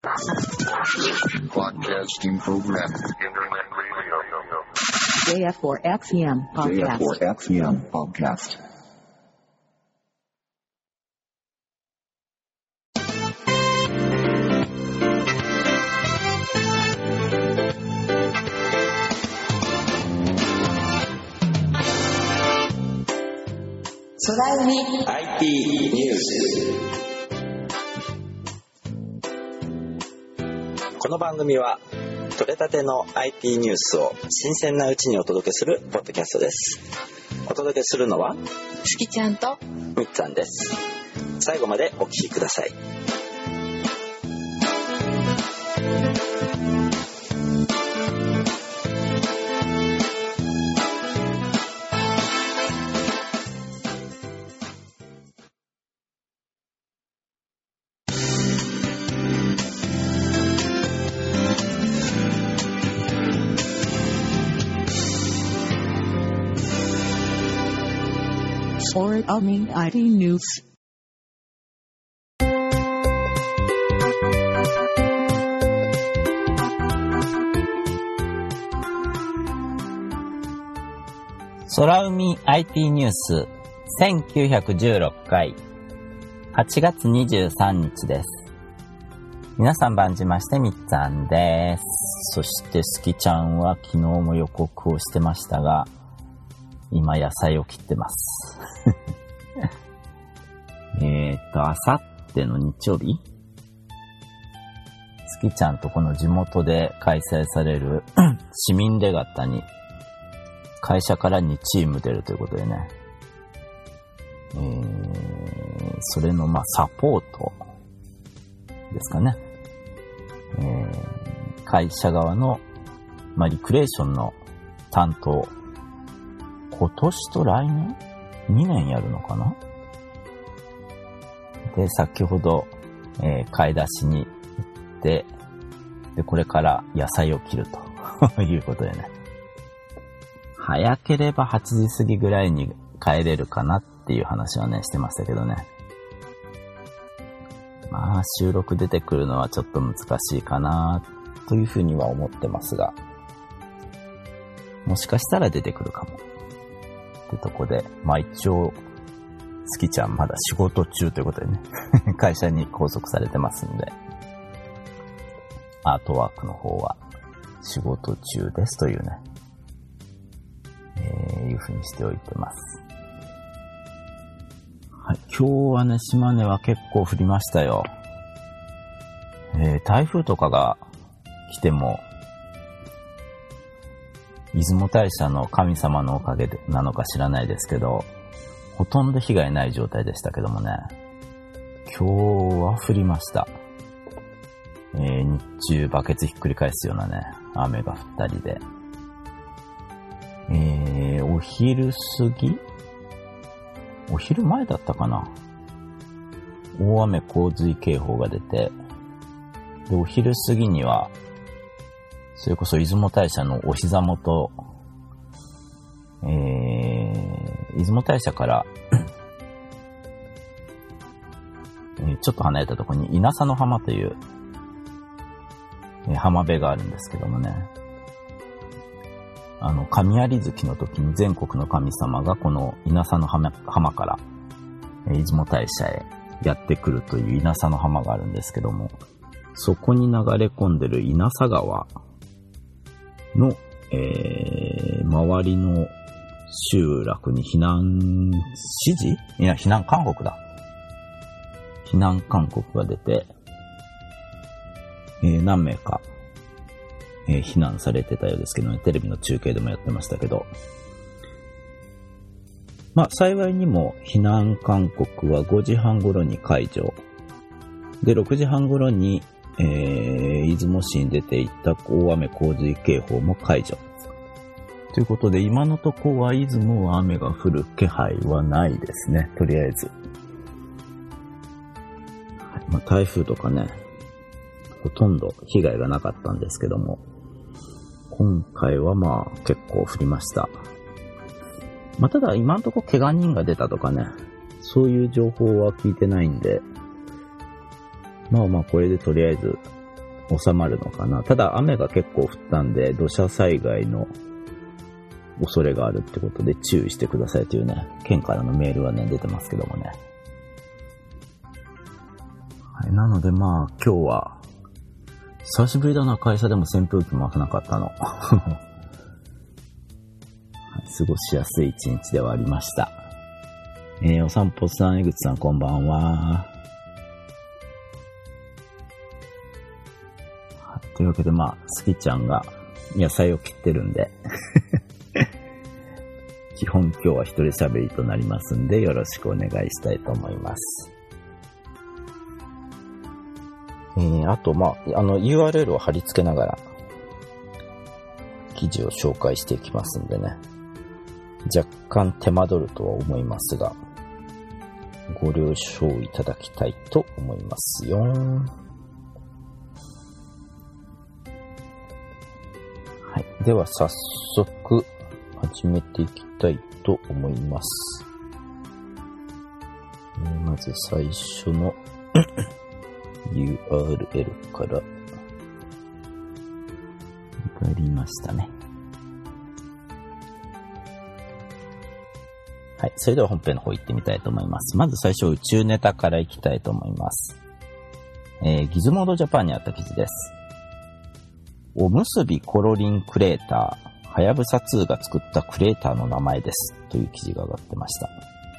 Broadcasting program. JF4XEM podcast. JF4XEM podcast. 空海 IT ニュース。この番組は取れたての IT ニュースを新鮮なうちにお届けするポッドキャストです。お届けするのはすきちゃんとみっつぁんです。最後までお聞きください。 Or IT News. 空海 IT ニュース1916回8月23日です。皆さん番じましてみっつぁんです。そしてすきちゃんは昨日も予告をしてましたが、今野菜を切ってます。あさっての日曜日、すきちゃんとこの地元で開催される市民レガッタに会社から2チーム出るということでね、それのサポートですかね、会社側のリクレーションの担当、今年と来年2年やるのかな。で、先ほど、買い出しに行って、で、これから野菜を切るということでね。早ければ8時過ぎぐらいに帰れるかなっていう話はね、してましたけどね。収録出てくるのはちょっと難しいかなというふうには思ってますが、もしかしたら出てくるかも。ってとこで、一応、すきちゃんまだ仕事中ということでね会社に拘束されてますんで、アートワークの方は仕事中ですというね、いう風にしておいてます。はい、今日はね、島根は結構降りましたよ。台風とかが来ても、出雲大社の神様のおかげでなのか知らないですけど、ほとんど被害ない状態でしたけどもね、今日は降りました。日中バケツひっくり返すようなね、雨が降ったりで、お昼過ぎ？お昼前だったかな？大雨洪水警報が出て、で、お昼過ぎには、それこそ出雲大社のお膝元、出雲大社からちょっと離れたところに稲佐の浜という、浜辺があるんですけどもね、神有月の時に全国の神様がこの稲佐の浜から、出雲大社へやってくるという稲佐の浜があるんですけども、そこに流れ込んでる稲佐川の、周りの集落に避難指示？いや、避難勧告だ。避難勧告が出て、何名か、避難されてたようですけどね、テレビの中継でもやってましたけど、幸いにも避難勧告は5時半頃に解除。で、6時半頃に、出雲市に出ていった大雨洪水警報も解除。ということで、今のところは出雲は雨が降る気配はないですね、とりあえず。はい、台風とかね、ほとんど被害がなかったんですけども、今回は結構降りました。ただ今のところ怪我人が出たとかね、そういう情報は聞いてないんで、これでとりあえず収まるのかな。ただ雨が結構降ったんで、土砂災害の恐れがあるってことで注意してくださいというね、県からのメールはね、出てますけどもね。はい、なのでまあ今日は、久しぶりだな、会社でも扇風機回さなかったの。はい、過ごしやすい一日ではありました。お散歩さん、江口さんこんばんは。というわけでまあ、スキちゃんが野菜を切ってるんで、基本今日は一人喋りとなりますんで、よろしくお願いしたいと思います。あとまあ、URL を貼り付けながら、記事を紹介していきますんでね。若干手間取るとは思いますが、ご了承いただきたいと思いますよ。はい。では早速始めていきたいと思います。まず最初のURL からわかりましたね。はい。それでは本編の方行ってみたいと思います。まず最初宇宙ネタから行きたいと思います。ギズモードジャパンにあった記事です。おむすびコロリンクレーター、はやぶさ2が作ったクレーターの名前ですという記事が上がってました。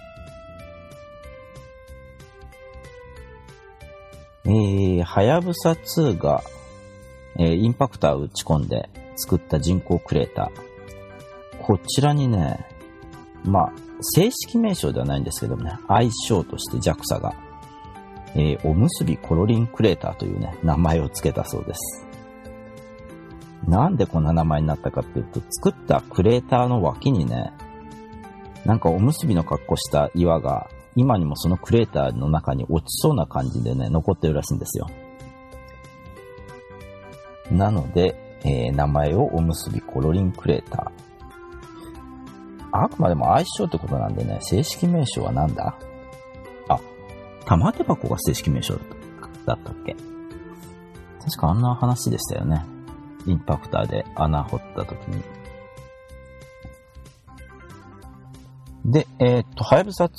はやぶさ2が、インパクターを打ち込んで作った人工クレーター。こちらにね、まあ、正式名称ではないんですけどもね、愛称として JAXA が、おむすびコロリンクレーターというね、名前を付けたそうです。なんでこんな名前になったかっていうと、作ったクレーターの脇にね、なんかおむすびの格好した岩が、今にもそのクレーターの中に落ちそうな感じでね、残ってるらしいんですよ。なので、名前をおむすびコロリンクレーター。あくまでも愛称ってことなんでね、正式名称はなんだ？あ、玉手箱が正式名称だったっけ？確かあんな話でしたよね。インパクターで穴掘った時に。で、はやぶさ2。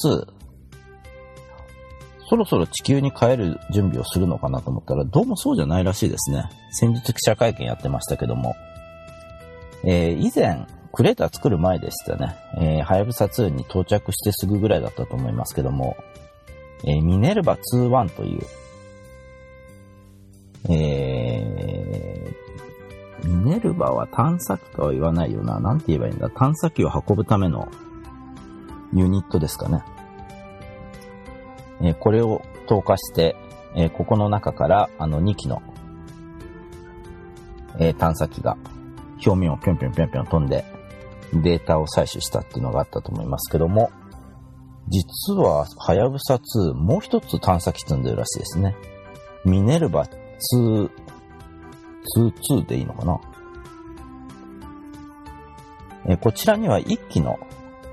そろそろ地球に帰る準備をするのかなと思ったら、どうもそうじゃないらしいですね。先日記者会見やってましたけども。以前、クレーター作る前でしたね。はやぶさ2に到着してすぐぐらいだったと思いますけども、ミネルヴァ2-1という、ミネルヴァは探査機とは言わないよな。なんて言えばいいんだ。探査機を運ぶためのユニットですかね。これを投下して、ここの中から2機の、探査機が表面をぴょんぴょんぴょんぴょん飛んでデータを採取したっていうのがあったと思いますけども、実ははやぶさ2もう一つ探査機積んでるらしいですね。ミネルヴァ2でいいのかな。こちらには1機の、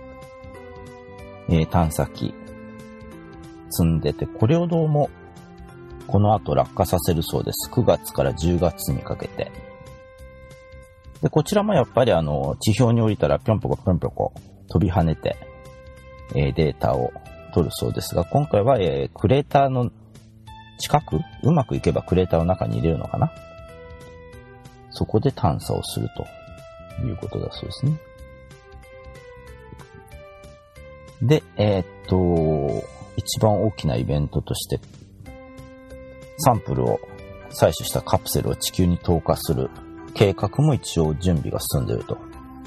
探査機積んでて、これをどうもこの後落下させるそうです。9月から10月にかけて。で、こちらもやっぱり地表に降りたらぴょんぴょこぴょんぴょこ飛び跳ねて、データを取るそうですが、今回は、クレーターの近く、うまくいけばクレーターの中に入れるのかな。そこで探査をするということだそうですね。で、一番大きなイベントとして、サンプルを採取したカプセルを地球に投下する計画も一応準備が進んでいると。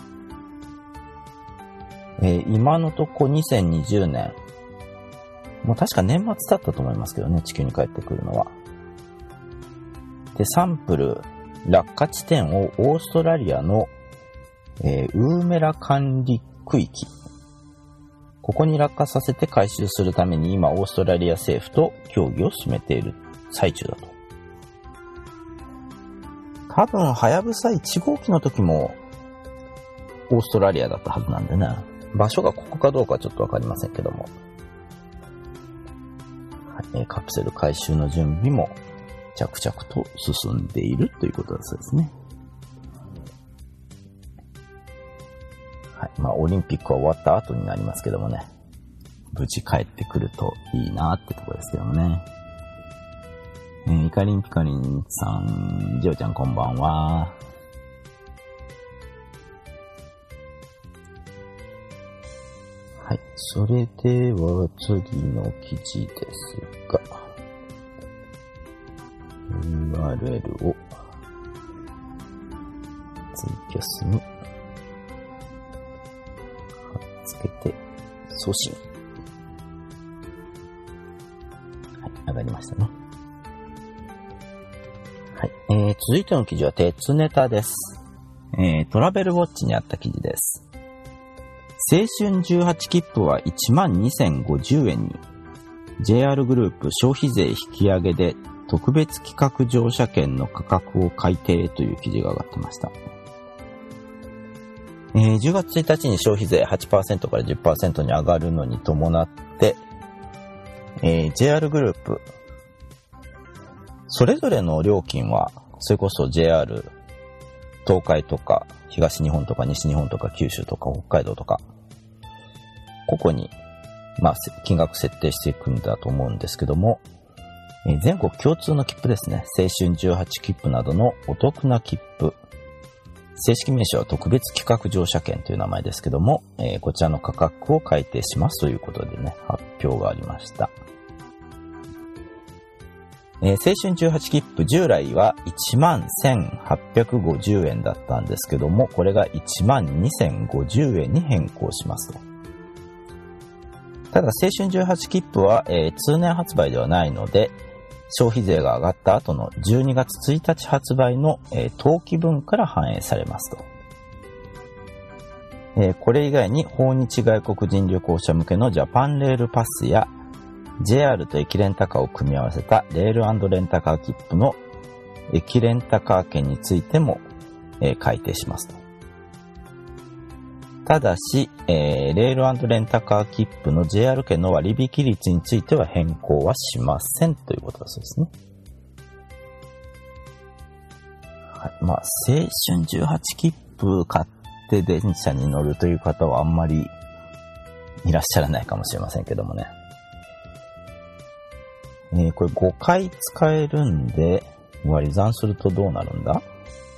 今のとこ2020年、もう確か年末だったと思いますけどね、地球に帰ってくるのは。で、サンプル、落下地点をオーストラリアの、ウーメラ管理区域。ここに落下させて回収するために今オーストラリア政府と協議を進めている最中だと。多分、はやぶさ1号機の時もオーストラリアだったはずなんでね。場所がここかどうかはちょっとわかりませんけども。カプセル回収の準備も着々と進んでいるということだそうですね。はい。オリンピックは終わった後になりますけどもね、無事帰ってくるといいなってところですけどもね。イカリンピカリンさん、ジオちゃんこんばんは。はい。それでは次の記事ですが、URL をツイキャスに貼っつけて送信。はい。上がりましたね。はい。続いての記事は鉄ネタです。トラベルウォッチにあった記事です。青春18切符は 12,050 円に JR グループ消費税引き上げで特別企画乗車券の価格を改定という記事が上がってました。10月1日に消費税 8% から 10% に上がるのに伴って、JR グループそれぞれの料金はそれこそ JR 東海とか東日本とか西日本とか九州とか北海道とか個々に金額設定していくんだと思うんですけども、全国共通の切符ですね。青春18切符などのお得な切符。正式名称は特別企画乗車券という名前ですけども、こちらの価格を改定しますということでね、発表がありました。青春18切符従来は 11,850 円だったんですけども、これが 12,050 円に変更しますと。ただ青春18切符は、通年発売ではないので、消費税が上がった後の12月1日発売の、当期分から反映されますと。これ以外に訪日外国人旅行者向けのジャパンレールパスや JR と駅レンタカーを組み合わせたレール&レンタカー切符の駅レンタカー券についても、改定しますと。ただし、レール&レンタカー切符の JR 券の割引率については変更はしませんということだそうですね。はい。青春18切符買って電車に乗るという方はあんまりいらっしゃらないかもしれませんけどもね。これ5回使えるんで、割り算するとどうなるんだ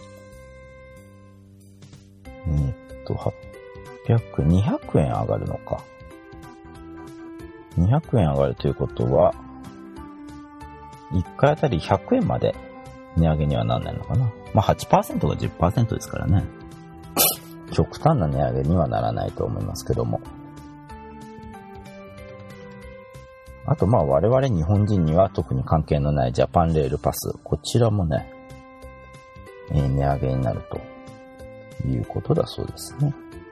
200円上がるのか。200円上がるということは、1回あたり100円まで値上げにはなんないのかな。8% が 10% ですからね。極端な値上げにはならないと思いますけども。あと我々日本人には特に関係のないジャパンレールパス。こちらもね、値上げになるということだそうですね。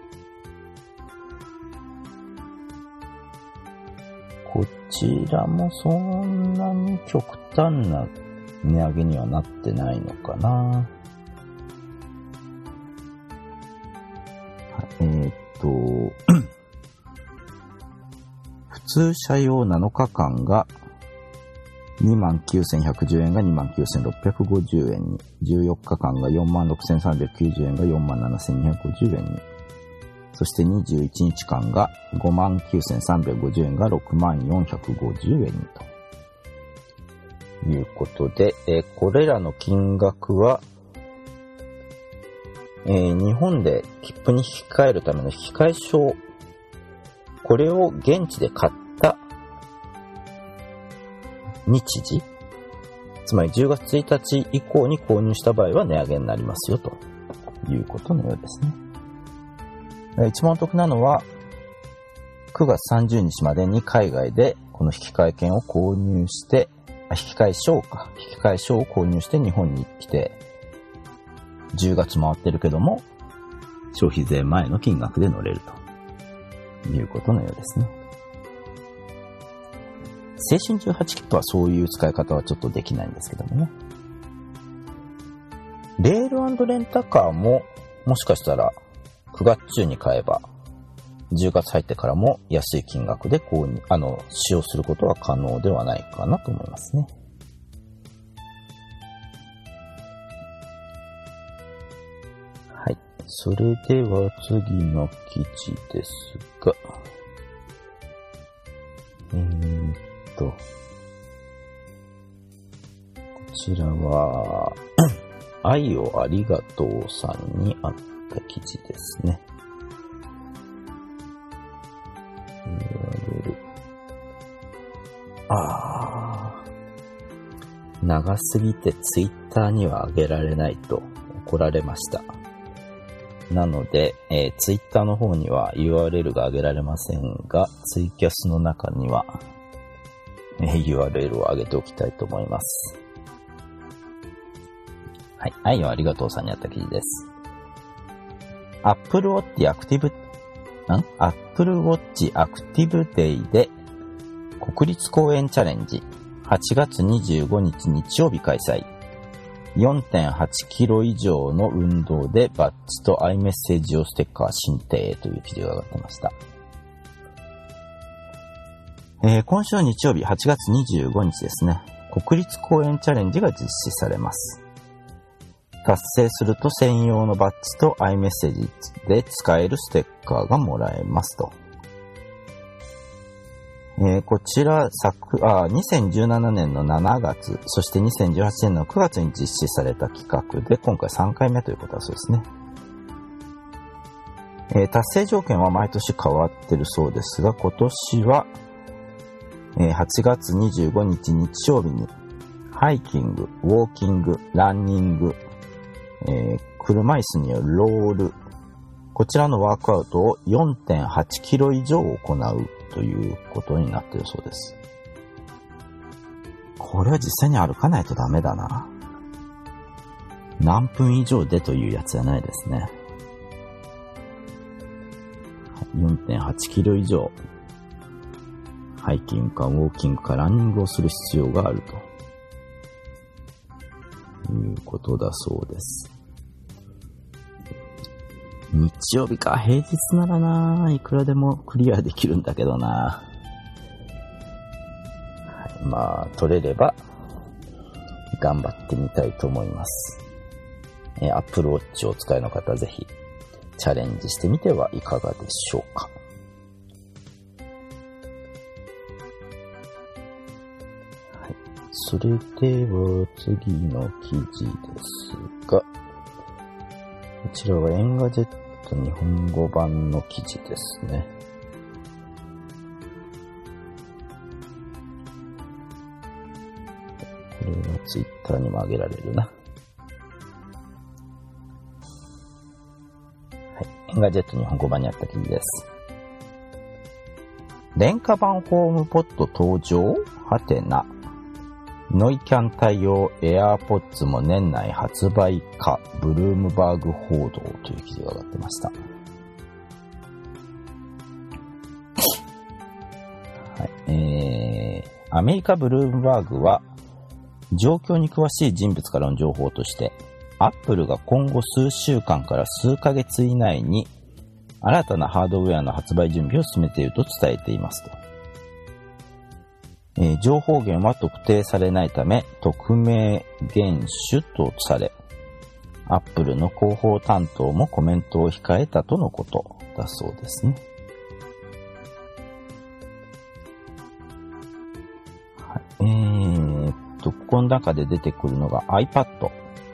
こちらもそんなに極端な値上げにはなってないのかな。普通車用7日間が 29,110 円が 29,650 円に、14日間が 46,390 円が 47,250 円に、そして21日間が 59,350 円が 64,450 円にということで、これらの金額は、日本で切符に引き換えるための引換証、これを現地で買った日時、つまり10月1日以降に購入した場合は値上げになりますよということのようですね。一番お得なのは9月30日までに海外でこの引換券を購入して、引換証を購入して日本に来て10月回ってるけども消費税前の金額で乗れるということのようですね。青春18切符はそういう使い方はちょっとできないんですけどもね。レール&レンタカーももしかしたら9月中に買えば10月入ってからも安い金額で使用することは可能ではないかなと思いますね。 それでは次の記事ですが、こちらは、愛をありがとうさんにあった記事ですね。長すぎてツイッターには上げられないと怒られました。なので、ツイッターの方には URL が上げられませんが、ツイキャスの中には、URL を上げておきたいと思います。はい。愛をありがとうさんにあった記事です。Apple Watch Active Day で国立公園チャレンジ8月25日日曜日開催。4.8 キロ以上の運動でバッジとiMessage 用ステッカー申請という記事が上がってました。今週の日曜日8月25日ですね、国立公園チャレンジが実施されます。達成すると専用のバッジと iMessage で使えるステッカーがもらえますと。こちら2017年の7月、そして2018年の9月に実施された企画で、今回3回目ということだそうですね。達成条件は毎年変わってるそうですが、今年は、8月25日日曜日に、ハイキング、ウォーキング、ランニング、車椅子によるロール、こちらのワークアウトを 4.8 キロ以上行うということになっているそうです。これは実際に歩かないとダメだな。何分以上でというやつじゃないですね。4.8 キロ以上、ハイキングかウォーキングかランニングをする必要があるということだそうです。日曜日か、平日ならな、いくらでもクリアできるんだけどな。はい、まあ、取れれば頑張ってみたいと思います。Apple Watch をお使いの方、ぜひチャレンジしてみてはいかがでしょうか。はい、それでは次の記事ですが、こちらはエンガジェット日本語版の記事ですね。これはツイッターにも上げられるな。はい。エンガジェット日本語版にあった記事です。廉価版ホームポット登場？ノイキャン対応 AirPods も年内発売か、ブルームバーグ報道という記事が上がってました。はい、アメリカブルームバーグは、状況に詳しい人物からの情報として、Apple が今後数週間から数ヶ月以内に、新たなハードウェアの発売準備を進めていると伝えていますと。情報源は特定されないため、匿名厳守とされ、Apple の広報担当もコメントを控えたとのことだそうですね。はい、ここの中で出てくるのが iPad。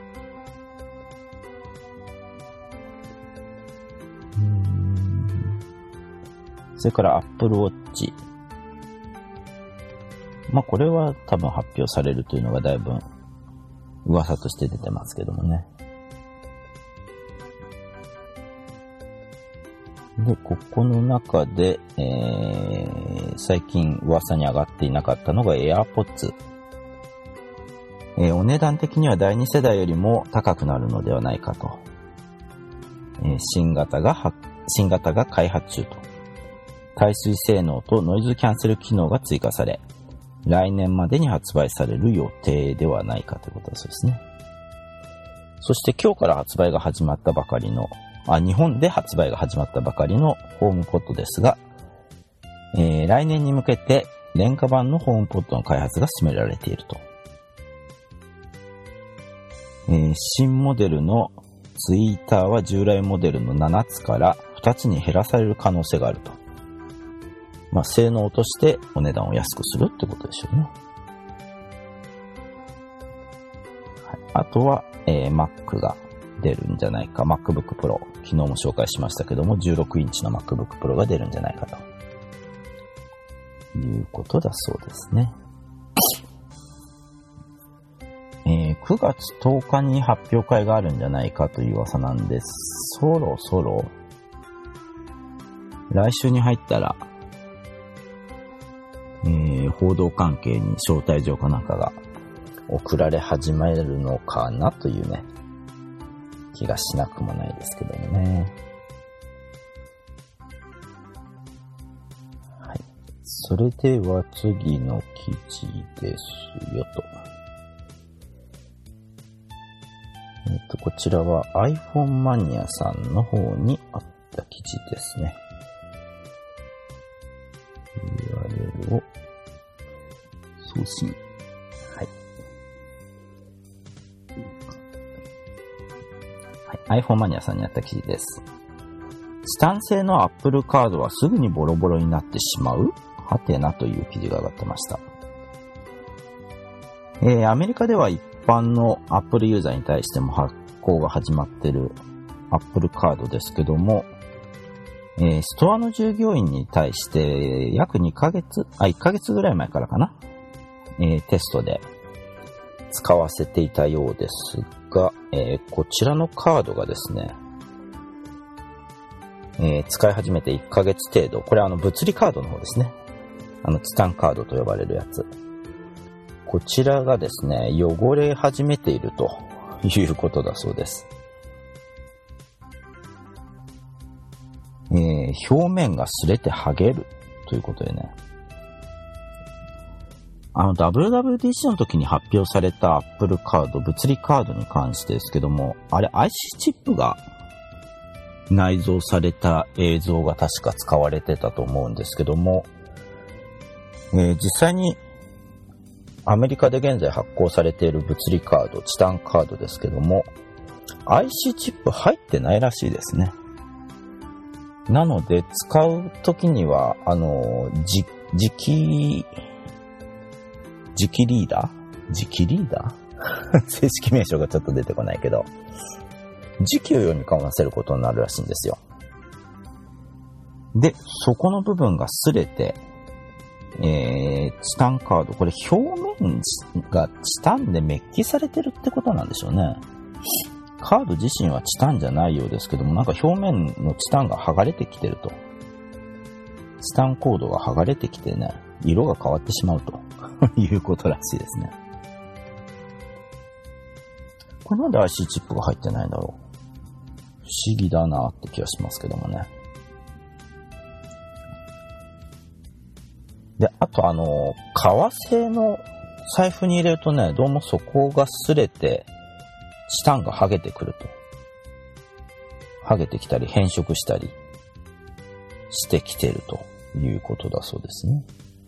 それから Apple Watch。まあこれは多分発表されるというのがだいぶ噂として出てますけどもね。で、ここの中で、最近噂に上がっていなかったのが AirPods。お値段的には第2世代よりも高くなるのではないかと。新型が開発中と。耐水性能とノイズキャンセル機能が追加され、来年までに発売される予定ではないかということだそうですね。そして今日から発売が始まったばかりの、日本で発売が始まったばかりのホームポットですが、来年に向けて廉価版のホームポットの開発が進められていると。新モデルのツイーターは従来モデルの7つから2つに減らされる可能性があると。性能としてお値段を安くするってことでしょうね。はい、あとは、Mac が出るんじゃないか。MacBook Pro。昨日も紹介しましたけども、16インチの MacBook Pro が出るんじゃないかということだそうですね。9月10日に発表会があるんじゃないかという噂なんです。そろそろ来週に入ったら、報道関係に招待状かなんかが送られ始めるのかなというね、気がしなくもないですけどもね。はい。それでは次の記事ですよと。こちらは iPhone マニアさんの方にあった記事ですね。URL を送信。はい。iPhone マニアさんにあった記事です。チタン製の Apple カードはすぐにボロボロになってしまう？はてなという記事が上がってました。アメリカでは一般の Apple ユーザーに対しても発行が始まっている Apple カードですけども、ストアの従業員に対して約1ヶ月ぐらい前からかな、テストで使わせていたようですが、こちらのカードがですね、使い始めて1ヶ月程度、これ物理カードの方ですね。チタンカードと呼ばれるやつ。こちらがですね、汚れ始めているということだそうです。表面が擦れて剥げるということでね。WWDC の時に発表された Apple カード、物理カードに関してですけども、あれ IC チップが内蔵された映像が確か使われてたと思うんですけども、実際にアメリカで現在発行されている物理カード、チタンカードですけども、IC チップ入ってないらしいですね。なので、使うときには、磁気リーダー正式名称がちょっと出てこないけど、磁気を読み込ませることになるらしいんですよ。で、そこの部分が擦れて、チタンカード、これ表面がチタンでメッキされてるってことなんでしょうね。カード自身はチタンじゃないようですけども、なんか表面のチタンが剥がれてきてると。チタンコードが剥がれてきてね、色が変わってしまうということらしいですね。これなんで IC チップが入ってないんだろう。不思議だなって気がしますけどもね。で、あと革製の財布に入れるとね、どうもそこが擦れて、チタンが剥げてくると。剥げてきたり変色したりしてきてるということだそうですね。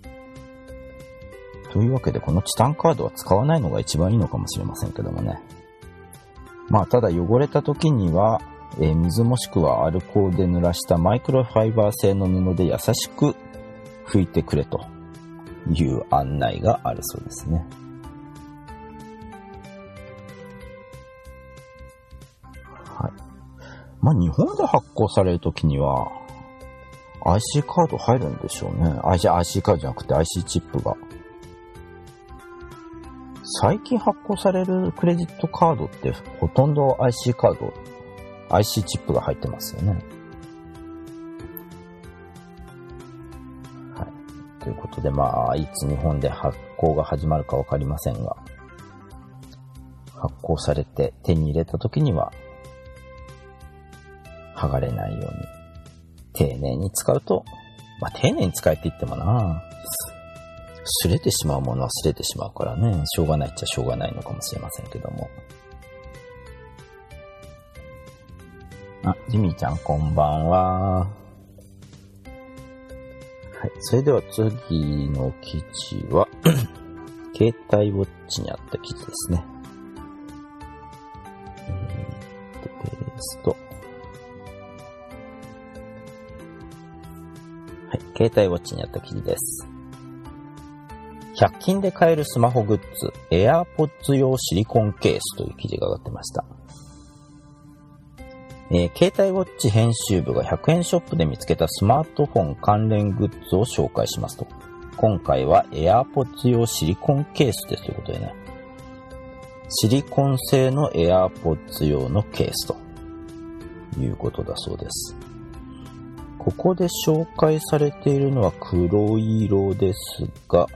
というわけで、このチタンカードは使わないのが一番いいのかもしれませんけどもね。ただ汚れた時には、水もしくはアルコールで濡らしたマイクロファイバー製の布で優しく拭いてくれという案内があるそうですね。はい。日本で発行されるときには IC カード入るんでしょうね。IC カードじゃなくて IC チップが。最近発行されるクレジットカードってほとんど IC カード、IC チップが入ってますよね。ということで、いつ日本で発行が始まるかわかりませんが、発行されて手に入れた時には、剥がれないように、丁寧に使うと、丁寧に使えって言ってもな、擦れてしまうものは擦れてしまうからね、しょうがないっちゃしょうがないのかもしれませんけども。ジミーちゃんこんばんは。はい、それでは次の記事は携帯ウォッチにあった記事ですね。ペーますと、はい、携帯ウォッチにあった記事です。100均で買えるスマホグッズ、AirPods 用シリコンケースという記事が上がってました。携帯ウォッチ編集部が100円ショップで見つけたスマートフォン関連グッズを紹介しますと。今回は AirPods 用シリコンケースですということでね。シリコン製の AirPods 用のケースということだそうです。ここで紹介されているのは黒色ですが、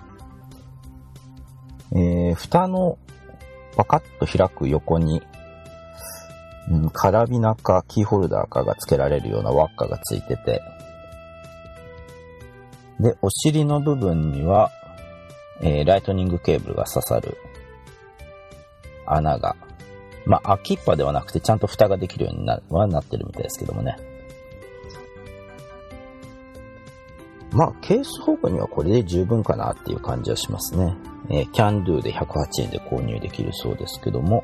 蓋のパカッと開く横に、カラビナかキーホルダーかが付けられるような輪っかがついてて、で、お尻の部分には、ライトニングケーブルが刺さる穴が、開きっぱではなくてちゃんと蓋ができるようになってるみたいですけどもね。ケース保護にはこれで十分かなっていう感じはしますね。キャンドゥで108円で購入できるそうですけども、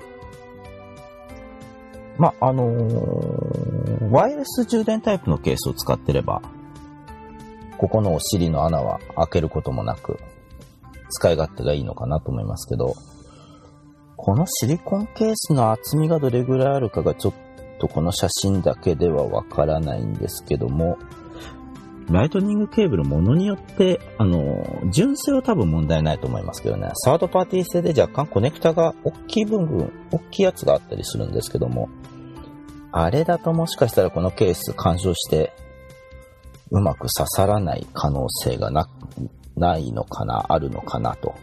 ワイヤレス充電タイプのケースを使ってれば、ここのお尻の穴は開けることもなく、使い勝手がいいのかなと思いますけど、このシリコンケースの厚みがどれぐらいあるかがちょっとこの写真だけではわからないんですけども、ライトニングケーブルものによって、純正は多分問題ないと思いますけどね、サードパーティー製で若干コネクタが大きいやつがあったりするんですけども、あれだともしかしたらこのケース干渉してうまく刺さらない可能性がないのかな、あるのかなと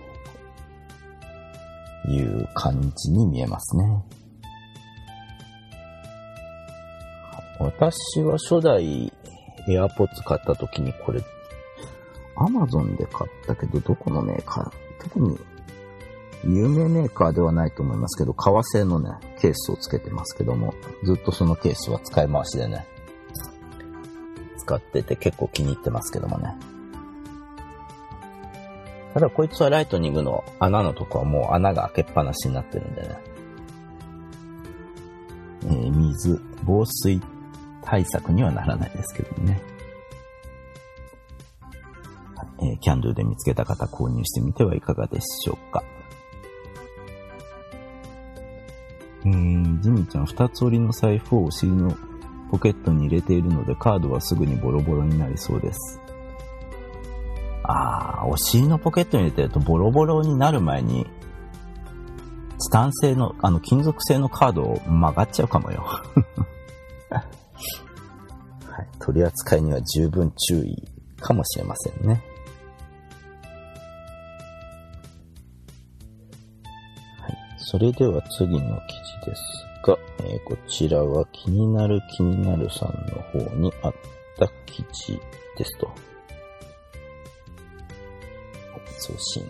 いう感じに見えますね。私は初代AirPods 買った時にこれ Amazon で買ったけど、どこのメーカー、特に有名メーカーではないと思いますけど、革製のねケースをつけてますけども、ずっとそのケースは使い回しでね使ってて結構気に入ってますけどもね。ただこいつはライトニングの穴のとこはもう穴が開けっぱなしになってるんでね、防水対策にはならないですけどね。キャンドゥで見つけた方購入してみてはいかがでしょうか。ジミちゃん、二つ折りの財布をお尻のポケットに入れているのでカードはすぐにボロボロになりそうです。お尻のポケットに入れてるとボロボロになる前にチタン製の金属製のカードを曲がっちゃうかもよ。はい、取り扱いには十分注意かもしれませんね。はい、それでは次の記事ですが、こちらは気になるさんの方にあった記事ですと。送信。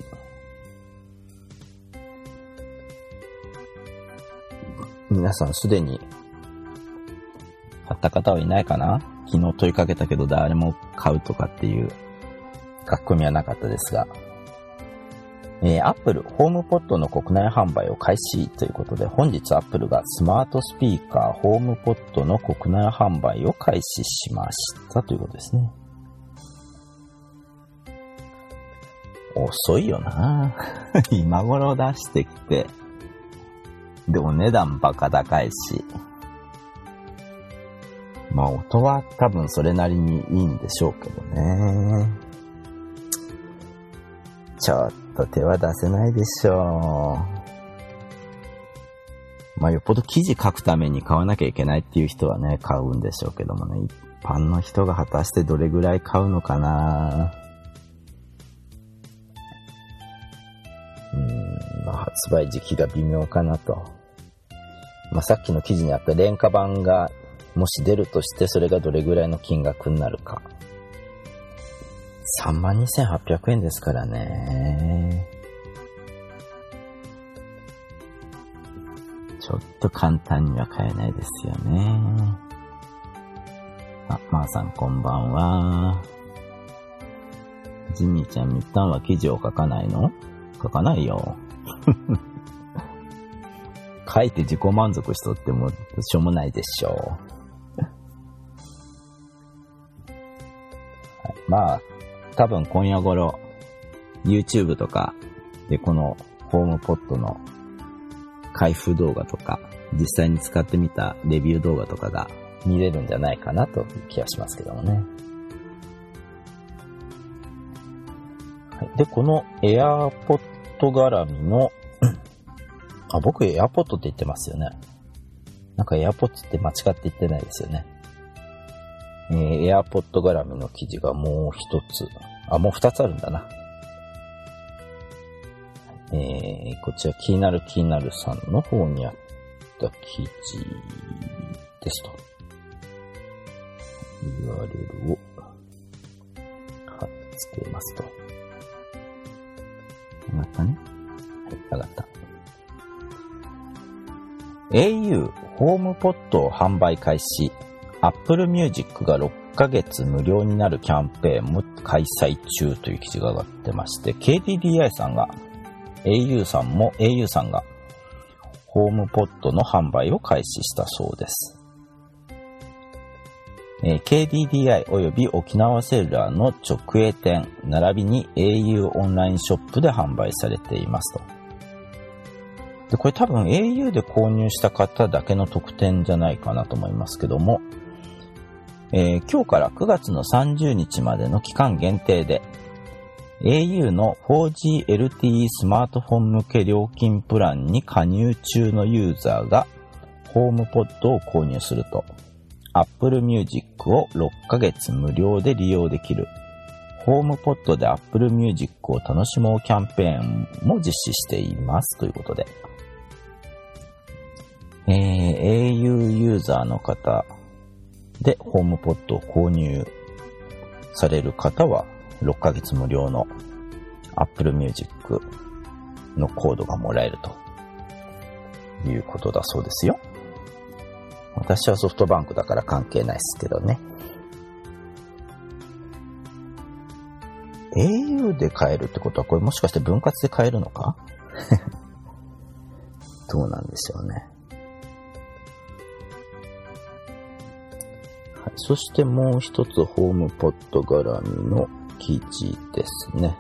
皆さんすでに買った方はいないかな？昨日問いかけたけど誰も買うとかっていう書き込みはなかったですが、Apple ホームポットの国内販売を開始ということで、本日 Apple がスマートスピーカーホームポットの国内販売を開始しましたということですね。遅いよな今頃出してきて、でお値段バカ高いし、音は多分それなりにいいんでしょうけどね。ちょっと手は出せないでしょう。よっぽど記事書くために買わなきゃいけないっていう人はね、買うんでしょうけどもね、一般の人が果たしてどれぐらい買うのかな。発売時期が微妙かなと。さっきの記事にあった廉価版がもし出るとして、それがどれぐらいの金額になるか。32,800 円ですからね。ちょっと簡単には買えないですよね。まーさんこんばんは。ジミーちゃん、みったんは記事を書かないの？書かないよ。 書いて自己満足しとってもしょうもないでしょう。はい、まあ、多分今夜頃、YouTube とかでこのホームポットの開封動画とか、実際に使ってみたレビュー動画とかが見れるんじゃないかなという気がしますけどもね。はい、で、この AirPod 絡みの僕 AirPod って言ってますよね。なんか AirPods って間違って言ってないですよね。AirPod 絡みの記事がもう一つ、もう二つあるんだな。こちら気になるさんの方にあった記事ですと。URL を貼っつけますと。上がったね。はい、上がった。au ホームポットを販売開始。Apple Music が6ヶ月無料になるキャンペーンも開催中という記事が上がってまして、KDDI さんが、au さんがホームポットの販売を開始したそうです。KDDI および沖縄セルラーの直営店並びに au オンラインショップで販売されていますと。で、これ多分 au で購入した方だけの特典じゃないかなと思いますけども、今日から9月の30日までの期間限定で au の 4G LTE スマートフォン向け料金プランに加入中のユーザーがホームポットを購入すると Apple Music を6ヶ月無料で利用できるホームポットで Apple Music を楽しもうキャンペーンも実施していますということで、au ユーザーの方でホームポットを購入される方は6ヶ月無料の Apple Music のコードがもらえるということだそうですよ。私はソフトバンクだから関係ないですけどね。au で買えるってことはこれもしかして分割で買えるのかどうなんでしょうね。はい、そしてもう一つホームポット絡みの記事ですね。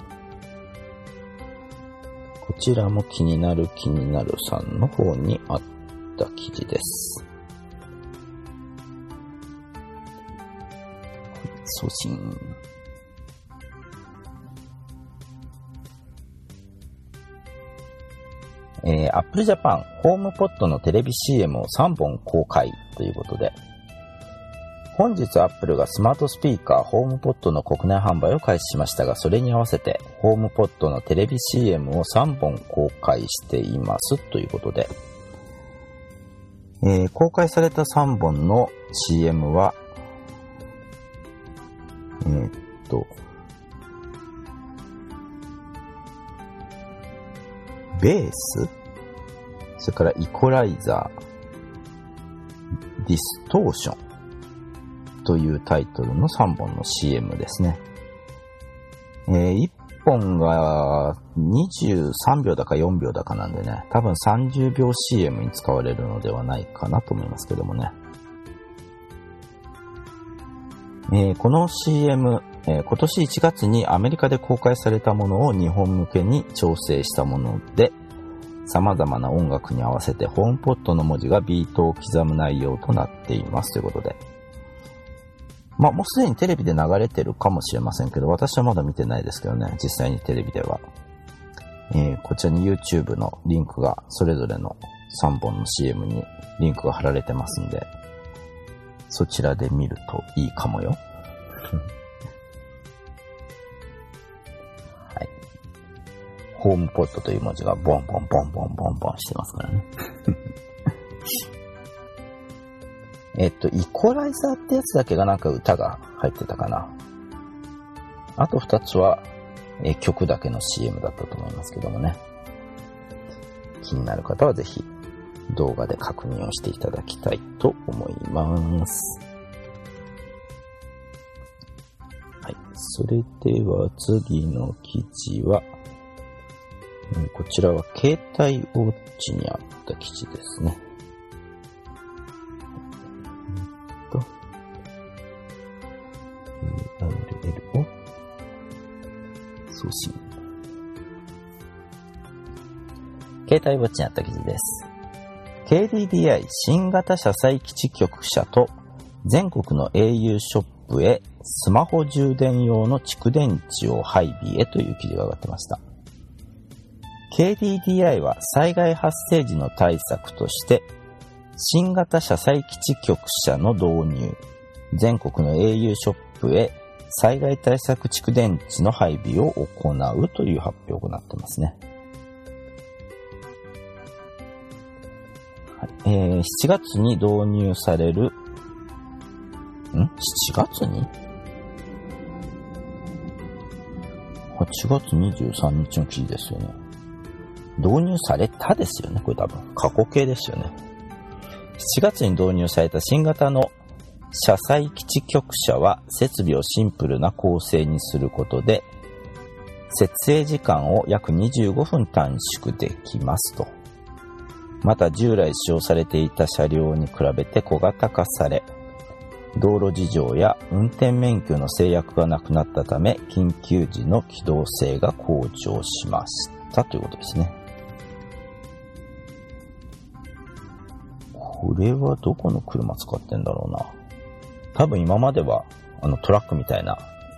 こちらも気になるさんの方にあった記事です。送信。Apple Japan ホームポットのテレビ CM を3本公開ということで、本日 Apple がスマートスピーカーホームポットの国内販売を開始しましたが、それに合わせてホームポットのテレビ CM を3本公開していますということで、公開された3本の CM はベース、それからイコライザー、ディストーションというタイトルの3本の CM ですね。1本が23秒だか4秒だかなんでね、多分30秒 CM に使われるのではないかなと思いますけどもね。この CM、今年1月にアメリカで公開されたものを日本向けに調整したもので、様々な音楽に合わせてホームポットの文字がビートを刻む内容となっていますということで、もうすでにテレビで流れてるかもしれませんけど、私はまだ見てないですけどね、実際にテレビでは。こちらに YouTube のリンクが、それぞれの3本の CM にリンクが貼られてますんで、そちらで見るといいかもよ。はい。ホームポットという文字がボンボンボンボンボンボンしてますからね。イコライザーってやつだけがなんか歌が入ってたかな。あと2つは、曲だけの CM だったと思いますけどもね。気になる方はぜひ動画で確認をしていただきたいと思います。はい。それでは次の記事は、 こちらは携帯ウォッチにあった記事ですね。URL を送信。携帯ウォッチにあった記事です。KDDI 新型車載基地局車と全国の au ショップへスマホ充電用の蓄電池を配備へという記事が上がってました。KDDI は災害発生時の対策として新型車載基地局車の導入、全国の au ショップへ災害対策蓄電池の配備を行うという発表を行っていますね。7月に導入される7月に ?8 月23日の記事ですよね。導入されたですよね。これ多分過去形ですよね。7月に導入された新型の車載基地局車は設備をシンプルな構成にすることで設営時間を約25分短縮できますと。また従来使用されていた車両に比べて小型化され、道路事情や運転免許の制約がなくなったため緊急時の機動性が向上しましたということですね。これはどこの車使ってんだろうな。多分今まではトラックみたいな、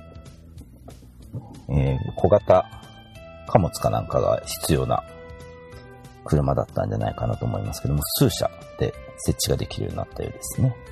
小型貨物かなんかが必要な車だったんじゃないかなと思いますけども、数社で設置ができるようになったようですね。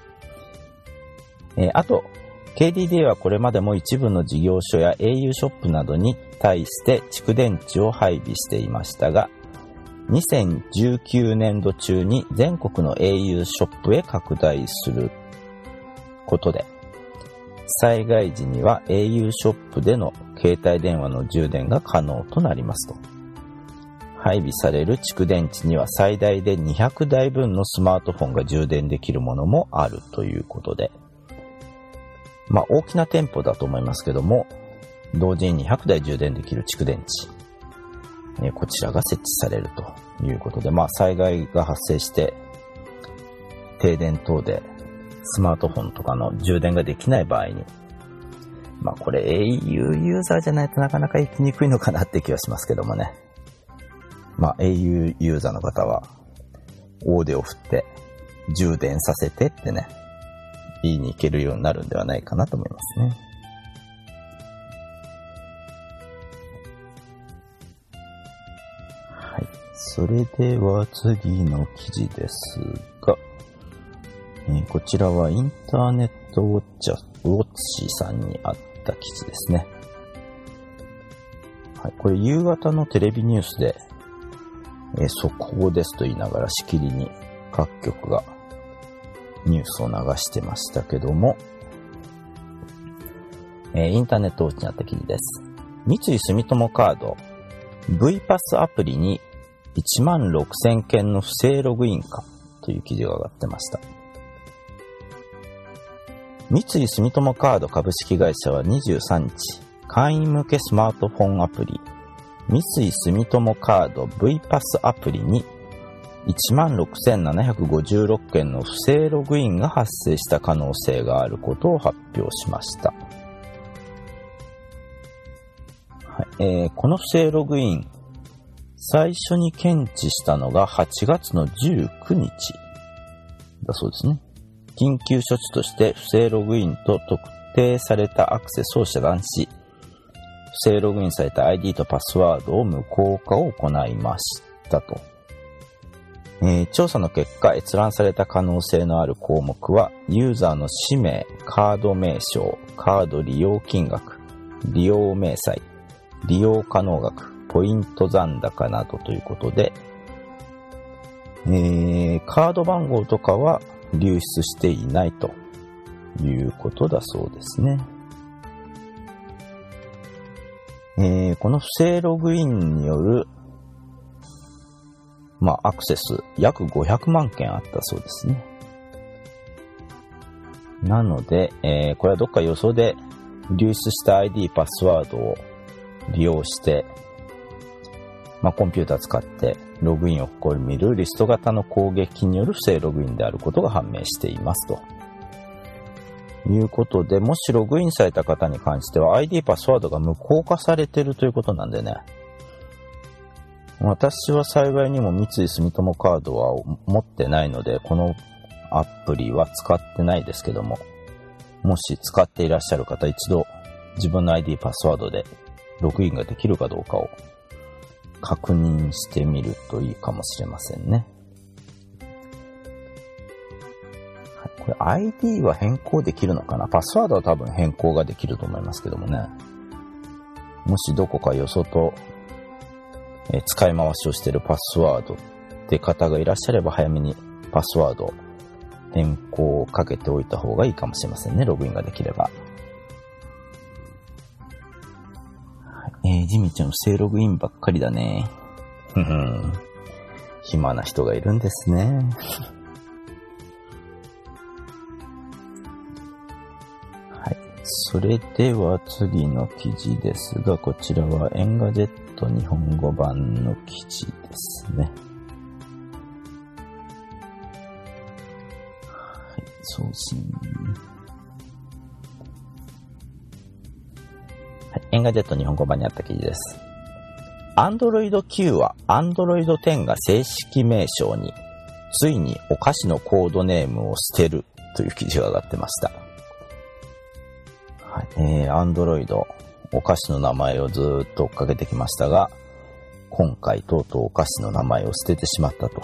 あと KDDI はこれまでも一部の事業所や au ショップなどに対して蓄電池を配備していましたが、2019年度中に全国の au ショップへ拡大することで、災害時には au ショップでの携帯電話の充電が可能となりますと。配備される蓄電池には最大で200台分のスマートフォンが充電できるものもあるということで、大きな店舗だと思いますけども、同時に200台充電できる蓄電池、こちらが設置されるということで、災害が発生して停電等でスマートフォンとかの充電ができない場合に、これ au ユーザーじゃないとなかなか行きにくいのかなって気はしますけどもね。au ユーザーの方は大手を振って充電させてってね、言いに行けるようになるんではないかなと思いますね。はい。それでは次の記事ですが、こちらはインターネットウォッチさんにあった記事ですね。はい。これ夕方のテレビニュースで、速報ですと言いながらしきりに各局がニュースを流してましたけども、インターネットウォッチにあった記事です。三井住友カード V パスアプリに16,000件の不正ログインかという記事が上がってました。三井住友カード株式会社は23日、会員向けスマートフォンアプリ三井住友カード V パスアプリに16,756 件の不正ログインが発生した可能性があることを発表しました。はい、この不正ログイン、最初に検知したのが8月の19日だそうですね。緊急処置として不正ログインと特定されたアクセスを遮断し、不正ログインされた ID とパスワードを無効化を行いましたと。調査の結果、閲覧された可能性のある項目は、ユーザーの氏名、カード名称、カード利用金額、利用明細、利用可能額、ポイント残高などということで、カード番号とかは流出していないということだそうですね。この不正ログインによるアクセス約500万件あったそうですね。なので、これはどっかよそで流出した ID パスワードを利用してコンピューター使ってログインを試みるリスト型の攻撃による不正ログインであることが判明していますということで、もしログインされた方に関しては ID パスワードが無効化されているということなんでね、私は幸いにも三井住友カードは持ってないのでこのアプリは使ってないですけども、もし使っていらっしゃる方、一度自分の ID パスワードでログインができるかどうかを確認してみるといいかもしれませんね。これ ID は変更できるのかな？パスワードは多分変更ができると思いますけどもね。もしどこかよそと使い回しをしているパスワードって方がいらっしゃれば、早めにパスワード変更をかけておいた方がいいかもしれませんね。ログインができれば。ジミちゃん不正ログインばっかりだね。暇な人がいるんですね。はい。それでは次の記事ですが、こちらはエンガジェット日本語版の記事ですね。はい、送信。エンガジェット日本語版にあった記事です。Android Q は Android 10が正式名称に、ついにお菓子のコードネームを捨てるという記事が上がってました。はい、Android、お菓子の名前をずーっと追っかけてきましたが、今回とうとうお菓子の名前を捨ててしまったと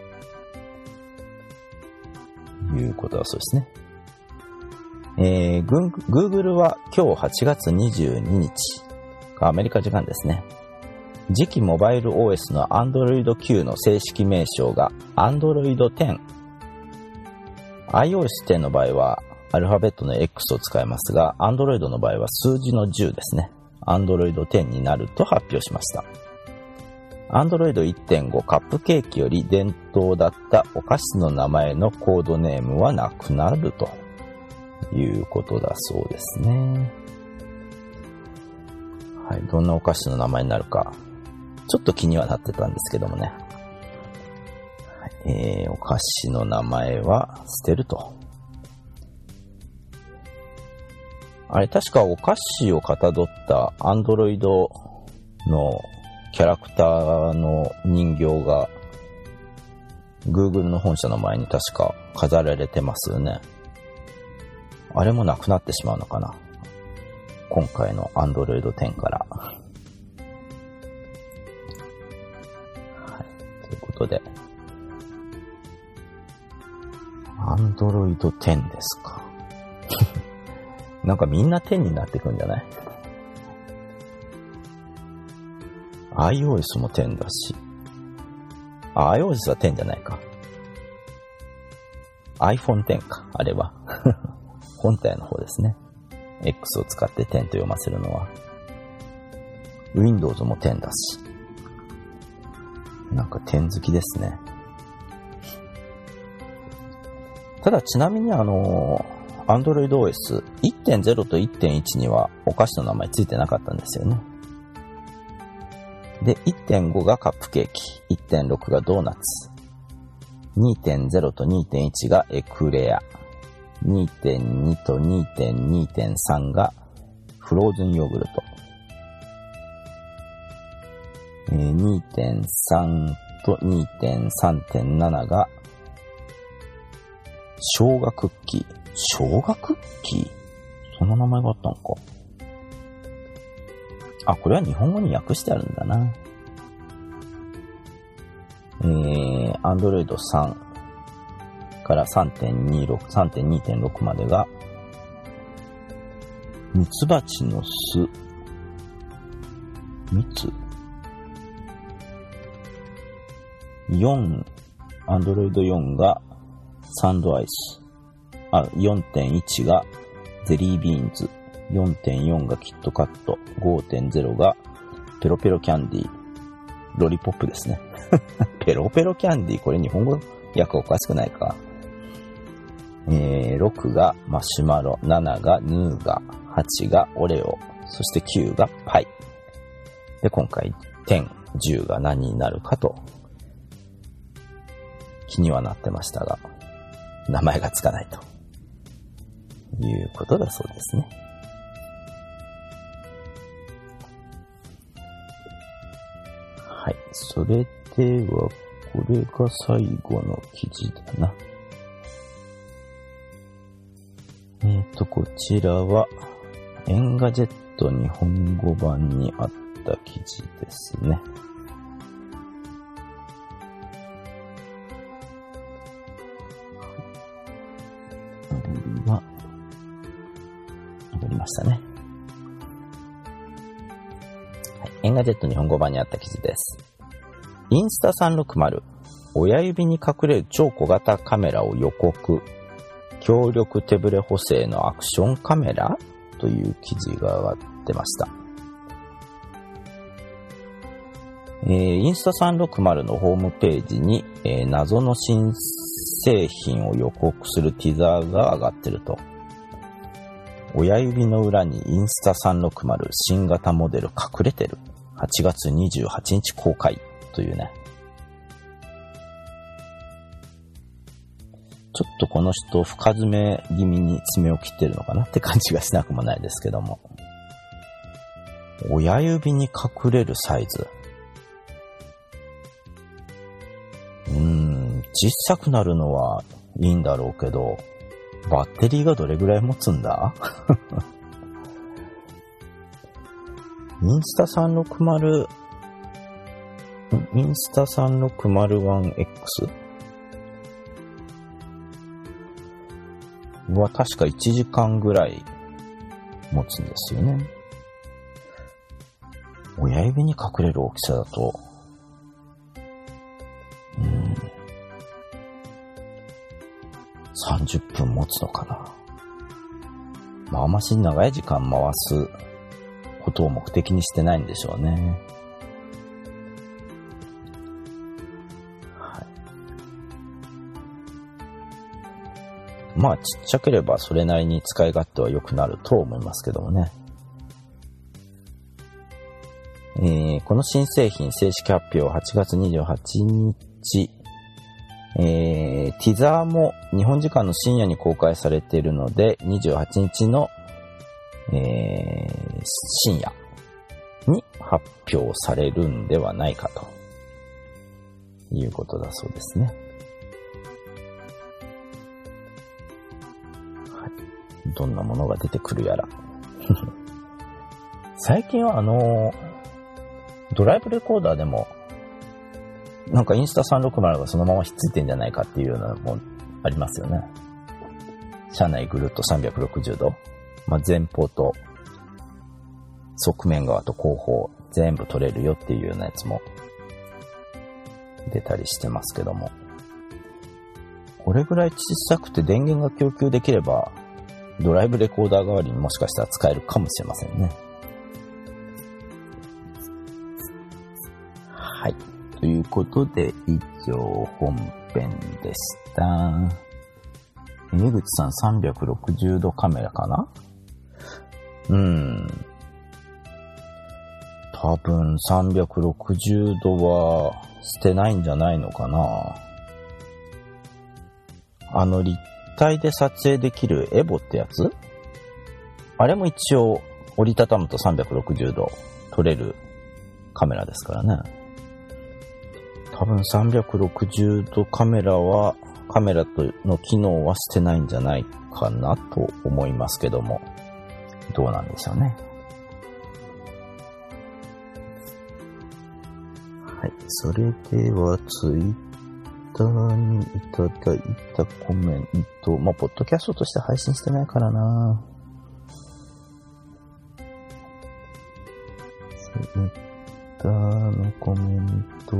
いうことだそうですね。Google は今日8月22日、アメリカ時間ですね。次期モバイル OS の Android Q の正式名称が Android 10。iOS 10の場合はアルファベットの X を使いますが、Android の場合は数字の10ですね。Android 10になると発表しました。Android 1.5 カップケーキより伝統だったお菓子の名前のコードネームはなくなるということだそうですね。はい、どんなお菓子の名前になるか、ちょっと気にはなってたんですけどもね。お菓子の名前は捨てると。あれ、確かお菓子をかたどったアンドロイドのキャラクターの人形が Google の本社の前に確か飾られてますよね。あれもなくなってしまうのかな、今回の Android 10から。はい、ということで Android 10ですか。なんかみんな10になってくんじゃない？ iOS も10だし。iOS は10じゃないか。iPhone 10か、あれは。本体の方ですね。X を使って10と読ませるのは。Windows も10だし。なんか10好きですね。ただちなみにAndroid OS 1.0 と 1.1 にはお菓子の名前ついてなかったんですよね。で、1.5 がカップケーキ、1.6 がドーナツ、2.0 と 2.1 がエクレア、2.2 と 2.2.3 がフローズンヨーグルト、2.3 と 2.3.7 が生姜クッキー。生姜クッキー？そんな名前があったのか。あ、これは日本語に訳してあるんだな。Android 3から 3.26、3.2.6 までが、ミツバチの巣、蜜。4、Android 4がサンドアイス。4.1 がゼリービーンズ、4.4 がキットカット、5.0 がペロペロキャンディー、ロリポップですね。ペロペロキャンディー、これ日本語訳おかしくないか。6がマシュマロ、7がヌーガ、8がオレオ、そして9がパイ。で、今回10 銃が何になるかと気にはなってましたが、名前がつかないということだそうですね。はい。それでは、これが最後の記事だな。こちらは、エンガジェット日本語版にあった記事ですね。上がりましたね。はい、エンガジェット日本語版にあった記事です。インスタ360、親指に隠れる超小型カメラを予告。強力手ブレ補正のアクションカメラという記事が上がってました。インスタ360のホームページに、謎の新製品を予告するティザーが上がってると。親指の裏にインスタ360新型モデル隠れてる。8月28日公開というね。ちょっとこの人深爪気味に爪を切ってるのかなって感じがしなくもないですけども。親指に隠れるサイズ。小さくなるのはいいんだろうけど、バッテリーがどれぐらい持つんだインスタ 360 1X は確か1時間ぐらい持つんですよね。親指に隠れる大きさだと、30分持つのかな。まあ、あまし長い時間回すことを目的にしてないんでしょうね。はい。まあ、ちっちゃければそれなりに使い勝手は良くなると思いますけどもね。この新製品正式発表8月28日、ティザーも日本時間の深夜に公開されているので、28日の、深夜に発表されるんではないかということだそうですね。はい、どんなものが出てくるやら。最近はドライブレコーダーでもなんかインスタ360がそのままひっついてんじゃないかっていうようなのもありますよね。車内ぐるっと360度。まあ、前方と側面側と後方全部撮れるよっていうようなやつも出たりしてますけども。これぐらい小さくて電源が供給できればドライブレコーダー代わりにもしかしたら使えるかもしれませんね。はい。ということで、以上本編でした。江口さん360度カメラかな？多分360度は捨てないんじゃないのかな。立体で撮影できるエボってやつ？あれも一応折りたたむと360度撮れるカメラですからね。多分360度カメラの機能はしてないんじゃないかなと思いますけども、どうなんでしょうね。はい。それではツイッターにいただいたコメント、まあ、ポッドキャストとして配信してないからな。ツイッターのコメント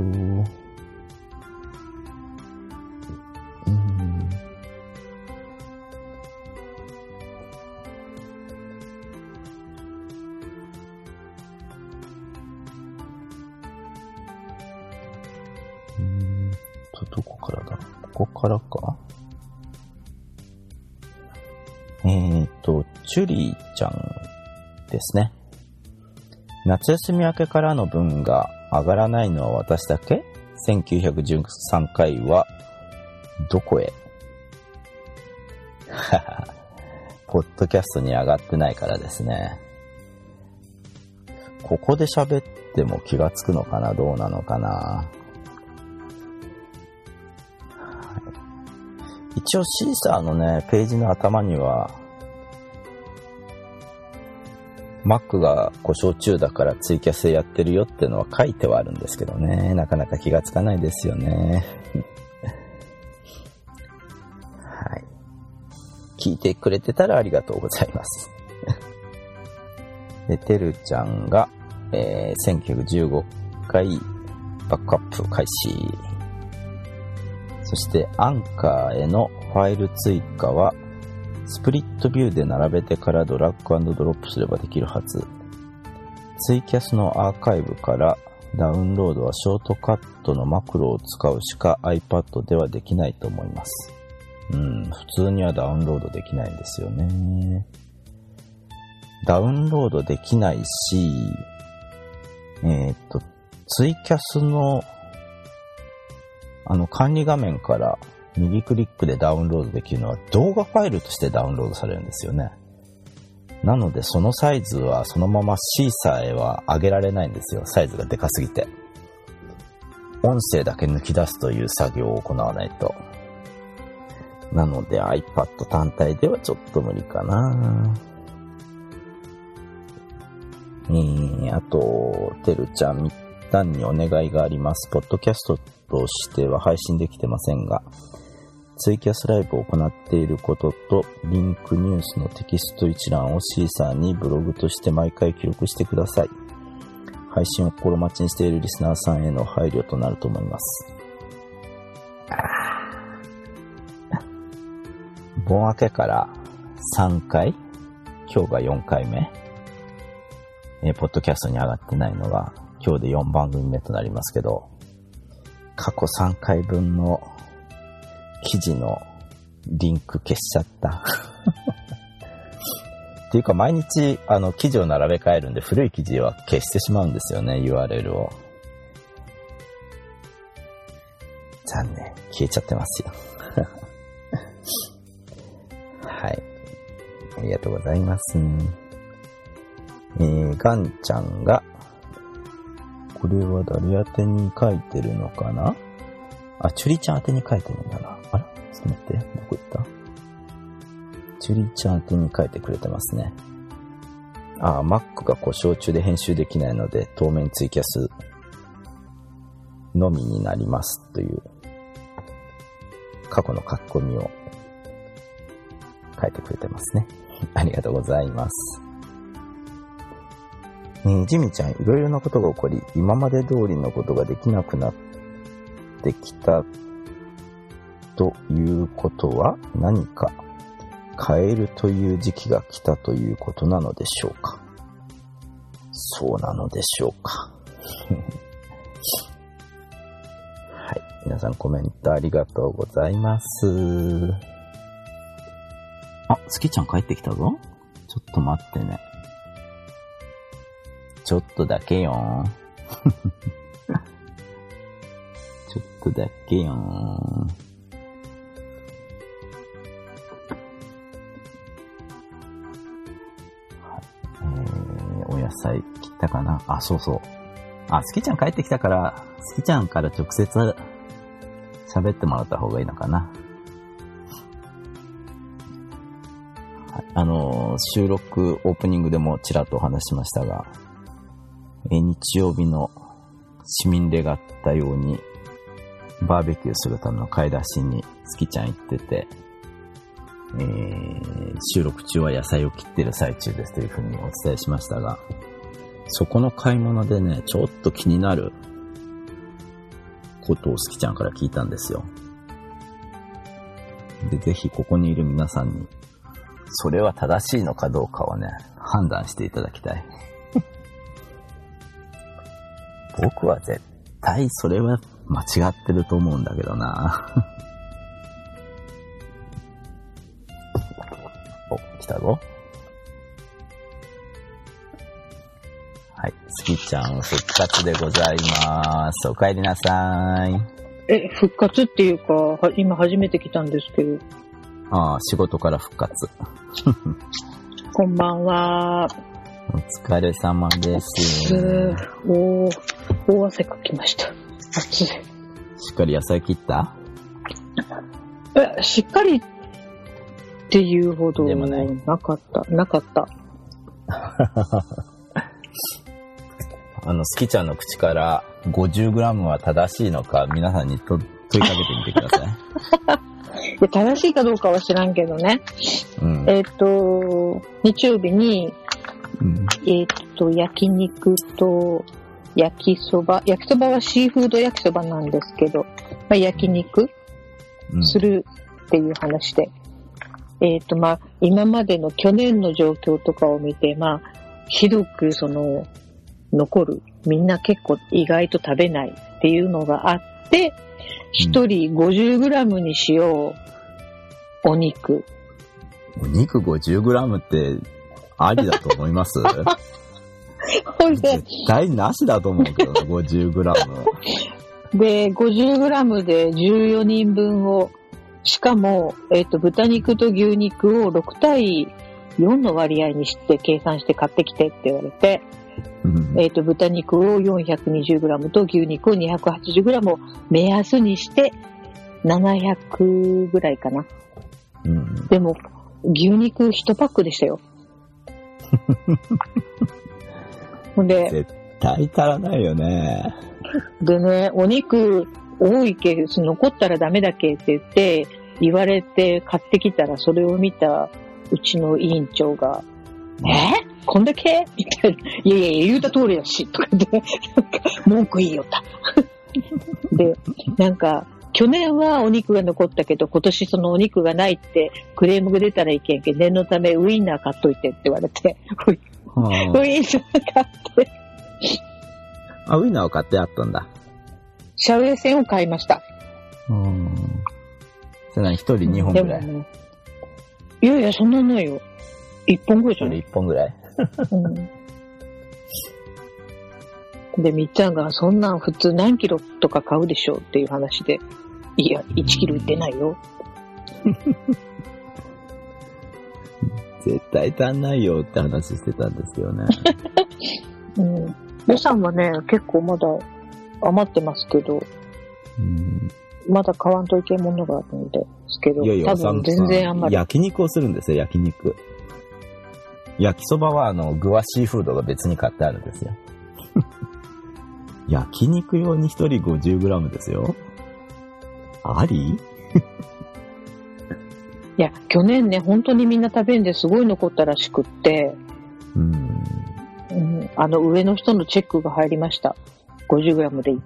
どこからだ？ここからか？チュリーちゃんですね。夏休み明けからの分が上がらないのは私だけ？ 1913 回はどこへ？ポッドキャストに上がってないからですね。ここで喋っても気がつくのかな？どうなのかな？一応シーサーのね、ページの頭には、Mac が故障中だからツイキャスでやってるよっていうのは書いてはあるんですけどね。なかなか気がつかないですよね。はい。聞いてくれてたらありがとうございます。で、てるちゃんが、1915回バックアップ開始。そしてアンカーへのファイル追加はスプリットビューで並べてからドラッグ&ドロップすればできるはず。ツイキャスのアーカイブからダウンロードはショートカットのマクロを使うしか iPad ではできないと思います。普通にはダウンロードできないんですよね。ダウンロードできないし、ツイキャスの管理画面から右クリックでダウンロードできるのは動画ファイルとしてダウンロードされるんですよね。なのでそのサイズはそのままシーサーへは上げられないんですよ。サイズがでかすぎて。音声だけ抜き出すという作業を行わないと。なので iPad 単体ではちょっと無理かな。あと、てるちゃん、単にお願いがあります。ポッドキャストとしては配信できてませんが、ツイキャスライブを行っていることと、リンクニュースのテキスト一覧をシーサーにブログとして毎回記録してください。配信を心待ちにしているリスナーさんへの配慮となると思います。盆明けから3回、今日が4回目、ポッドキャストに上がってないのが今日で4番組目となりますけど、過去3回分の記事のリンク消しちゃったっていうか毎日記事を並べ替えるんで古い記事は消してしまうんですよね、 URL を。残念、消えちゃってますよはい、ありがとうございます。ガンちゃんが、これは誰宛てに書いてるのかな？あ、チュリちゃん宛てに書いてるんだな。あら？ちょっと待って。どこ行った？チュリちゃん宛てに書いてくれてますね。Mac が故障中で編集できないので、当面ツイキャスのみになりますという過去の書き込みを書いてくれてますね。ありがとうございます。ジミちゃん、いろいろなことが起こり、今まで通りのことができなくなってきたということは何か変えるという時期が来たということなのでしょうか。そうなのでしょうかはい、皆さんコメントありがとうございます。スキちゃん帰ってきたぞ。ちょっと待ってね。ちょっとだけよーん。ちょっとだけよーん。お野菜切ったかな？そうそう。スキちゃん帰ってきたから、スキちゃんから直接喋ってもらった方がいいのかな。収録オープニングでもちらっとお話しましたが、日曜日の市民レガあったようにバーベキューするための買い出しにスキちゃん行ってて、収録中は野菜を切ってる最中ですというふうにお伝えしましたが、そこの買い物でね、ちょっと気になることをスキちゃんから聞いたんですよ。で、ぜひここにいる皆さんにそれは正しいのかどうかをね、判断していただきたい。僕は絶対それは間違ってると思うんだけどな。お、来たぞ。はい、スきちゃん復活でございます。お帰りなさい。 復活っていうか、今初めて来たんですけど。 ああ、仕事から復活。 こんばんは。 お疲れ様です。 大汗かきました。暑い。 しっかり野菜切った？ しっかりっていうほどでもない。 なかった。 スキちゃんの口から 50g は正しいのか皆さんに問いかけてみてください。 正しいかどうかは知らんけどね。 うん、 日曜日に、焼肉と焼きそばはシーフード焼きそばなんですけど、焼肉するっていう話で、今までの去年の状況とかを見て、ひどく残る、みんな結構意外と食べないっていうのがあって、一人 50g にしよう、お肉 50g ってありだと思います？ ほんで絶対なしだと思うけどね、50g。 で、50g で14人分を、しかも、豚肉と牛肉を6対4の割合にして計算して買ってきてって言われて、豚肉を 420g と牛肉を 280g を目安にして700ぐらいかな。でも、牛肉1パックでしたよ。で絶対足らないよね。 でね、お肉多いけど残ったらダメだけって言われて買ってきたら、それを見たうちの委員長が、こんだけみたいな。いや言うた通りだしとか言って文句言いよったで、去年はお肉が残ったけど、今年そのお肉がないってクレームが出たらいけんけど、念のためウインナー買っといてって言われて、ウインナー買って。 ウインナーを買ってあったんだ。 シャウエッセンを買いました。 それなに1人2本ぐらい？ いやそんなないよ。1本ぐらいじゃない？ 1本ぐらい。 で、みっちゃんがそんなん普通何キロとか買うでしょうっていう話で、いや、1キロいってないよ。 絶対足んないよって話してたんですよね。 予算はね、結構まだ余ってますけど、まだ買わんといけんものがあるんですけど、多分全然余る。 焼肉をするんですよ、焼肉。焼きそばは具はシーフードが別に買ってあるんですよ。焼肉用に1人 50g ですよ。あり？ いや、去年ね、本当にみんな食べんですごい残ったらしくって、上の人のチェックが入りました。50g でいいって。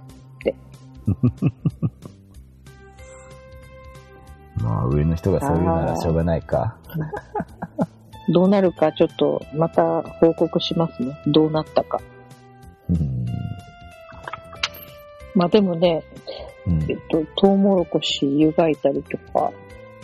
上の人がそう言うならしょうがないか。 どうなるかちょっとまた報告しますね。どうなったか。でもね、トウモロコシ湯がいたりとか、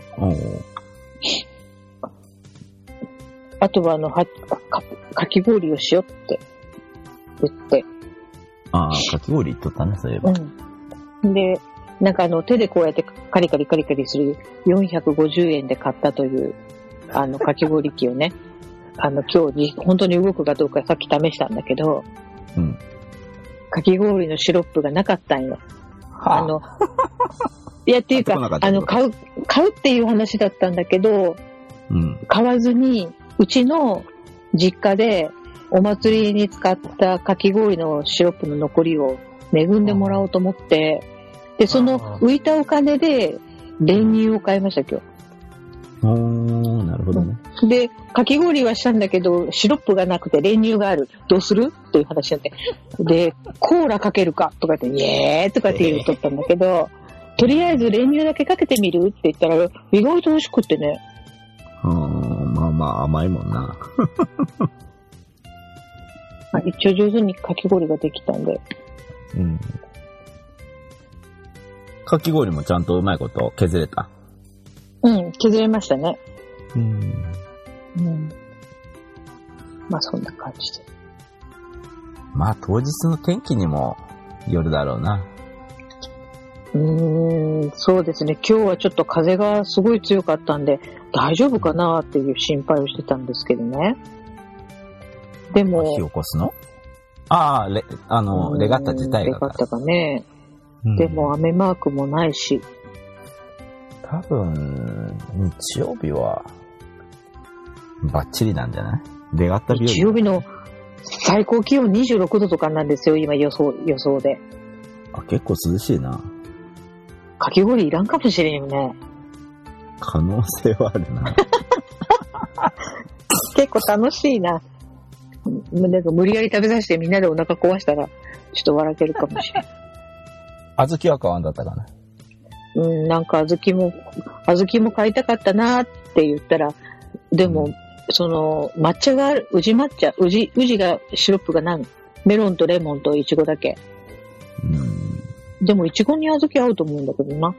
あとはかき氷をしよって言って。 かき氷言っとったね、そういえば。 で、手でこうやってカリカリする450円で買ったという、かき氷機をね、今日本当に動くかどうかさっき試したんだけど、かき氷のシロップがなかったんよ。いやっていうか、買うっていう話だったんだけど、買わずに、うちの実家でお祭りに使ったかき氷のシロップの残りを恵んでもらおうと思って、で、その浮いたお金で練乳を買いました、今日。 なるほどね。 で、かき氷はしたんだけど、シロップがなくて練乳がある。どうするっていう話になって。で、コーラかけるかとか言って、イエーとかって言うとったんだけど、とりあえず練乳だけかけてみるって言ったら、意外と美味しくってね。 甘いもんな。 一応上手にかき氷ができたんで。 かき氷もちゃんとうまいこと削れた？ 削れましたね。そんな感じで。 まあ当日の天気にもよるだろうな。 そうですね。今日はちょっと風がすごい強かったんで、大丈夫かなっていう心配をしてたんですけどね。でも、 火起こすの？ああ、レガッタ自体が。 レガッタがね。 うん、 でも雨マークもないし。 多分、日曜日は、バッチリなんじゃない？レガッタ日和。 日曜日の最高気温26度とかなんですよ、今予想で。 あ、結構涼しいな。 かき氷いらんかもしれんよね。 可能性はあるな。 結構楽しいな。なんか無理やり食べさせてみんなでお腹壊したら、ちょっと笑けるかもしれん。 小豆は買わんだったかな。 なんか小豆も買いたかったなって言ったら、でも、その、抹茶がある、宇治抹茶、宇治が、シロップが何？メロンとレモンとイチゴだけ。でも、イチゴに小豆合うと思うんだけどな。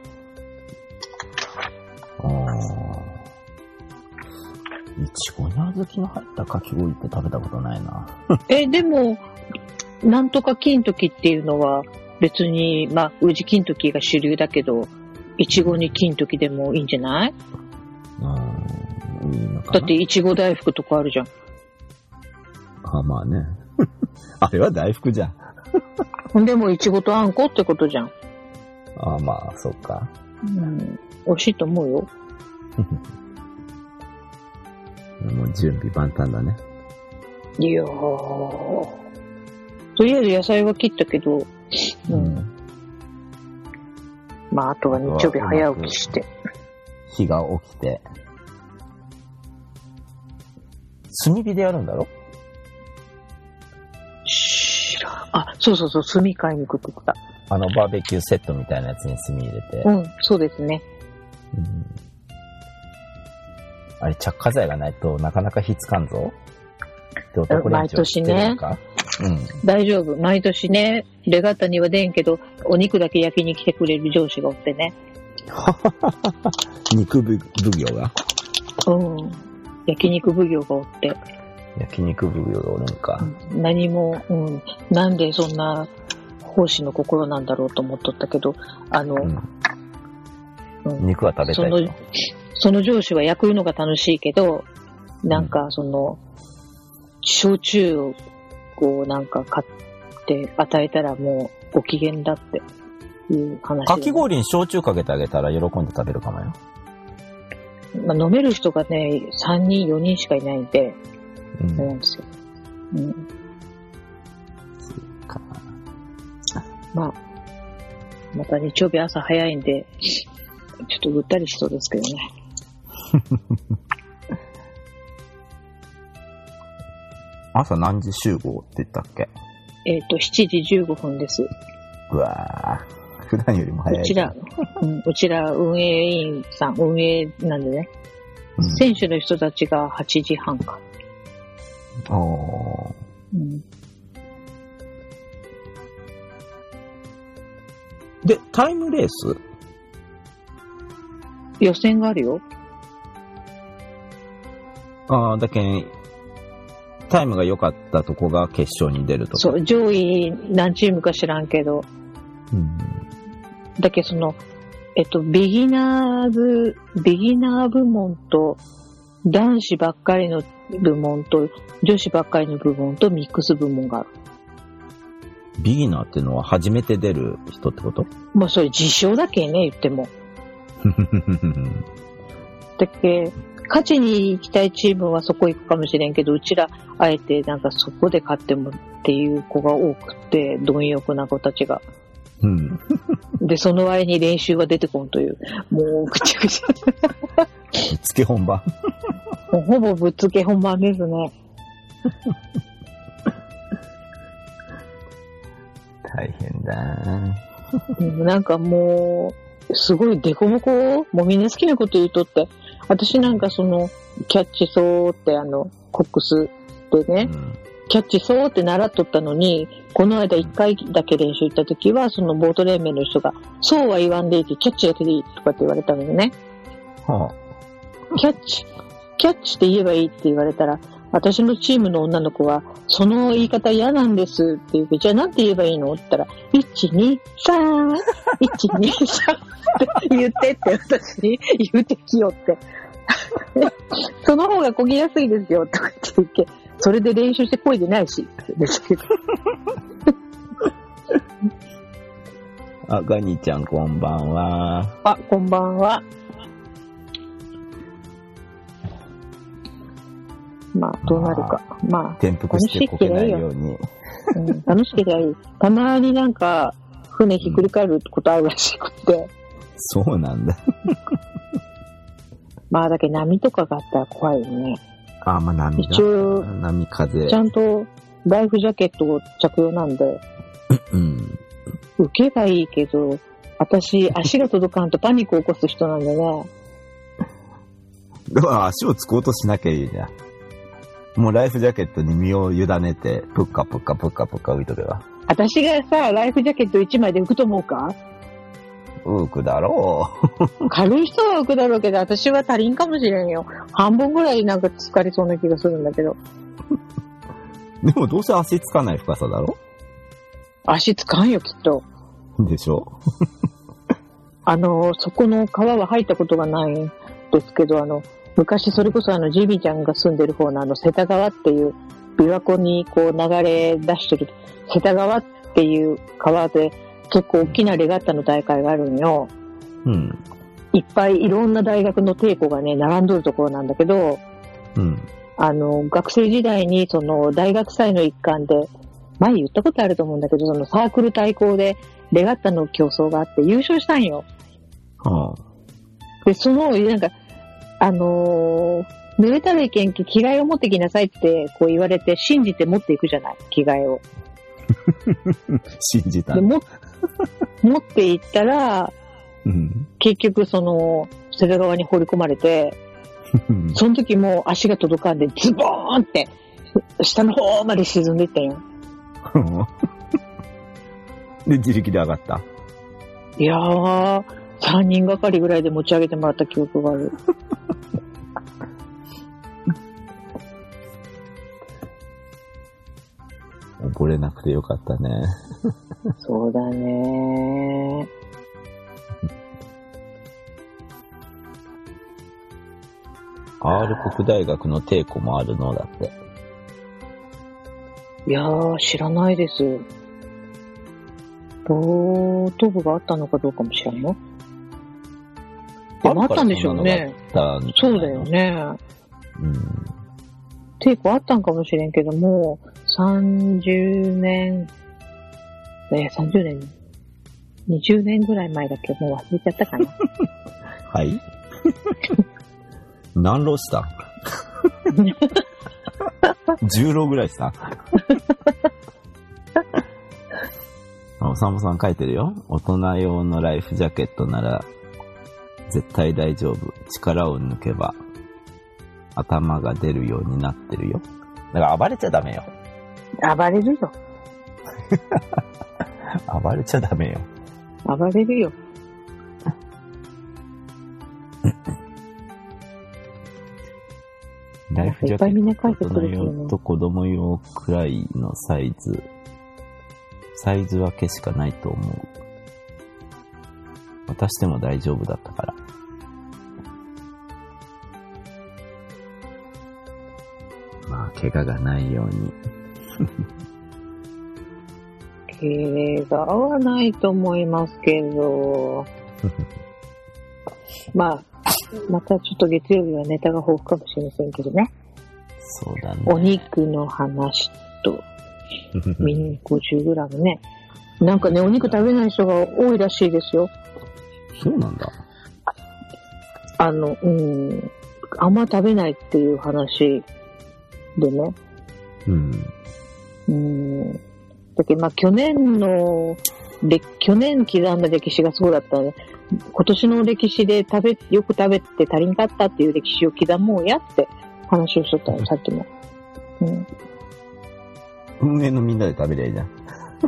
イチゴに小豆の入ったかき氷って食べたことないな。 でも、なんとか金時っていうのは、別に、まあ、宇治金時が主流だけど、イチゴに金時でもいいんじゃない？ いいのかな。 だって、イチゴ大福とかあるじゃん。 あ、まあね。あれは大福じゃん。 でも、イチゴとあんこってことじゃん。 あ、まあ、そうか。 美味しいと思うよ。 もう準備万端だね。 いやー。とりあえず野菜は切ったけど、まあ、あとは日曜日早起きして。 日が起きて。炭火でやるんだろ？ そうそうそう、炭買いに行くって言った。 バーベキューセットみたいなやつに炭入れて。 そうですね。 あれ、着火剤がないとなかなか火つかんぞ。って男連中知ってるのか？ 大丈夫。毎年ね、レガッタには出んけど、お肉だけ焼きに来てくれる上司がおってね。 肉奉行が？ 焼肉奉行がおって。 焼肉奉行がおるんか。 何も、なんでそんな奉仕の心なんだろうと思っとったけど、 肉は食べたいと。 その上司は焼くのが楽しいけど、なんか焼酎をこうなんか買って与えたらもうご機嫌だっていう話。 かき氷に焼酎かけてあげたら喜んで食べるかもよ。 まあ、飲める人がね、3人、4人しかいないんで、なんですよ。 そうか。 まあ、また日曜日朝早いんで、ちょっとぐったりしそうですけどね。 朝何時集合って言ったっけ ？7時15分です。 うわぁ、普段よりも早い。 うちら運営委員さん、運営なんでね、選手の人たちが8時半か。 で、タイムレース？ 予選があるよ。 だけん、タイムが良かったとこが決勝に出るとか。 そう、上位何チームか知らんけど。だけどビギナー部門と、男子ばっかりの部門と、女子ばっかりの部門とミックス部門がある。 ビギナーっていうのは初めて出る人ってこと？ まあそれ自称だけね、言っても。だけ勝ちに行きたいチームはそこ行くかもしれんけど、うちらあえてなんかそこで勝ってもっていう子が多くて、貪欲な子たちが。で、その割に練習は出てこんという、もうぐちゃぐちゃ。 ぶっつけ本番。 もうほぼぶっつけ本番ですね。 大変だ。 なんかもう、すごいデコボコ、もうみんな好きなこと言うとって、私なんかキャッチソーってコックスでね、キャッチソーって習っとったのに、この間1回だけ練習行った時は、そのボート連盟の人が、そうは言わんでいいけど、キャッチだけでいいとかって言われたのよね。キャッチって言えばいいって言われたら、 私のチームの女の子は、その言い方嫌なんですって言うけど、じゃあなんて言えばいいのって言ったら、1、2、3、1、2、3って言ってって私に言うてきよって。その方がこぎやすいですよとか言って、それで練習してこいでないし。 あ、ガニちゃんこんばんは。 あ、こんばんは。まあ、どうなるか。まあ、 転覆してこけないように。 うん、楽しければいい。たまになんか、船ひっくり返ることあるらしくて。 そうなんだ。 まあ、だけど波とかがあったら怖いよね。 あ、まあ波が。 一応、 波風。 ちゃんとライフジャケットを着用なんで、 うん。 受けばいいけど、私、足が届かんとパニックを起こす人なんでね。 だから足をつこうとしなきゃいいじゃん。もうライフジャケットに身を委ねて、ぷっかぷっかぷっかぷっか浮いとけば。 私がさ、ライフジャケット1枚で浮くと思うか？ 浮くだろう。 軽い人は浮くだろうけど、私は足りんかもしれんよ。半分ぐらいなんか浸かりそうな気がするんだけど。 でもどうせ足つかない深さだろ？ 足つかんよ、きっと。 でしょ？ そこの川は入ったことがないんですけど、昔それこそジビちゃんが住んでる方の瀬田川っていう琵琶湖にこう流れ出してる瀬田川っていう川で結構大きなレガッタの大会があるんよ。 うん。 いっぱいいろんな大学の艇庫がね、並んどるところなんだけど、 うん。 学生時代にその大学祭の一環で、前言ったことあると思うんだけど、そのサークル対抗でレガッタの競争があって優勝したんよ。 はあ。 で、なんか、濡れたらいけんき着替えを持ってきなさいってこう言われて信じて持っていくじゃない、着替えを。 信じた。 で持っていったら、 うん、 結局瀬田川に放り込まれて、その時もう足が届かんでズボーンって下の方まで沈んでいったよ。 で、自力で上がった。 いやー、3人がかりぐらいで持ち上げてもらった記憶がある。 溺れなくてよかったね。 そうだね。 R 国大学の艇庫もあるのだって。 いやー、知らないです。ボート部があったのかどうかも知らんよ。でもあったんでしょうね。そうだよね。 うん。 抵抗あったんかもしれんけども、30年、20年ぐらい前だっけ、もう忘れちゃったかな。 はい何浪した10浪ぐらいしたおさんぼさん書いてるよ。大人用のライフジャケットなら絶対大丈夫。力を抜けば頭が出るようになってるよ。だから暴れちゃダメよ。 暴れるよ。 暴れちゃダメよ。 暴れるよ。 ライフジャケット、大人用と子供用くらいのサイズ分けしかないと思う。渡しても大丈夫だったから。まあ、怪我がないように。 怪我はないと思いますけど。まあ、またちょっと月曜日はネタが豊富かもしれませんけどね。 そうだね。 お肉の話と、ミニ 50g ね。なんかね、お肉食べない人が多いらしいですよ。 そうなんだ。 あんま食べないっていう話でね。だけどまあ去年刻んだ歴史がそうだったので、今年の歴史でよく食べて足りんかったっていう歴史を刻もうやって話をしとったの、さっきも。 運営のみんなで食べりゃいいじゃん。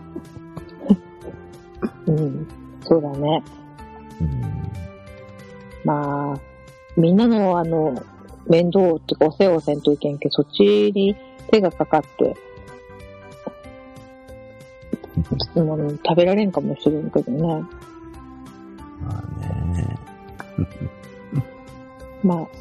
そうだね。まあ、みんなの面倒ってかお世話せんといけんけど、そっちに手がかかって、もう食べられんかもしれんけどね。 まあね。 まあ、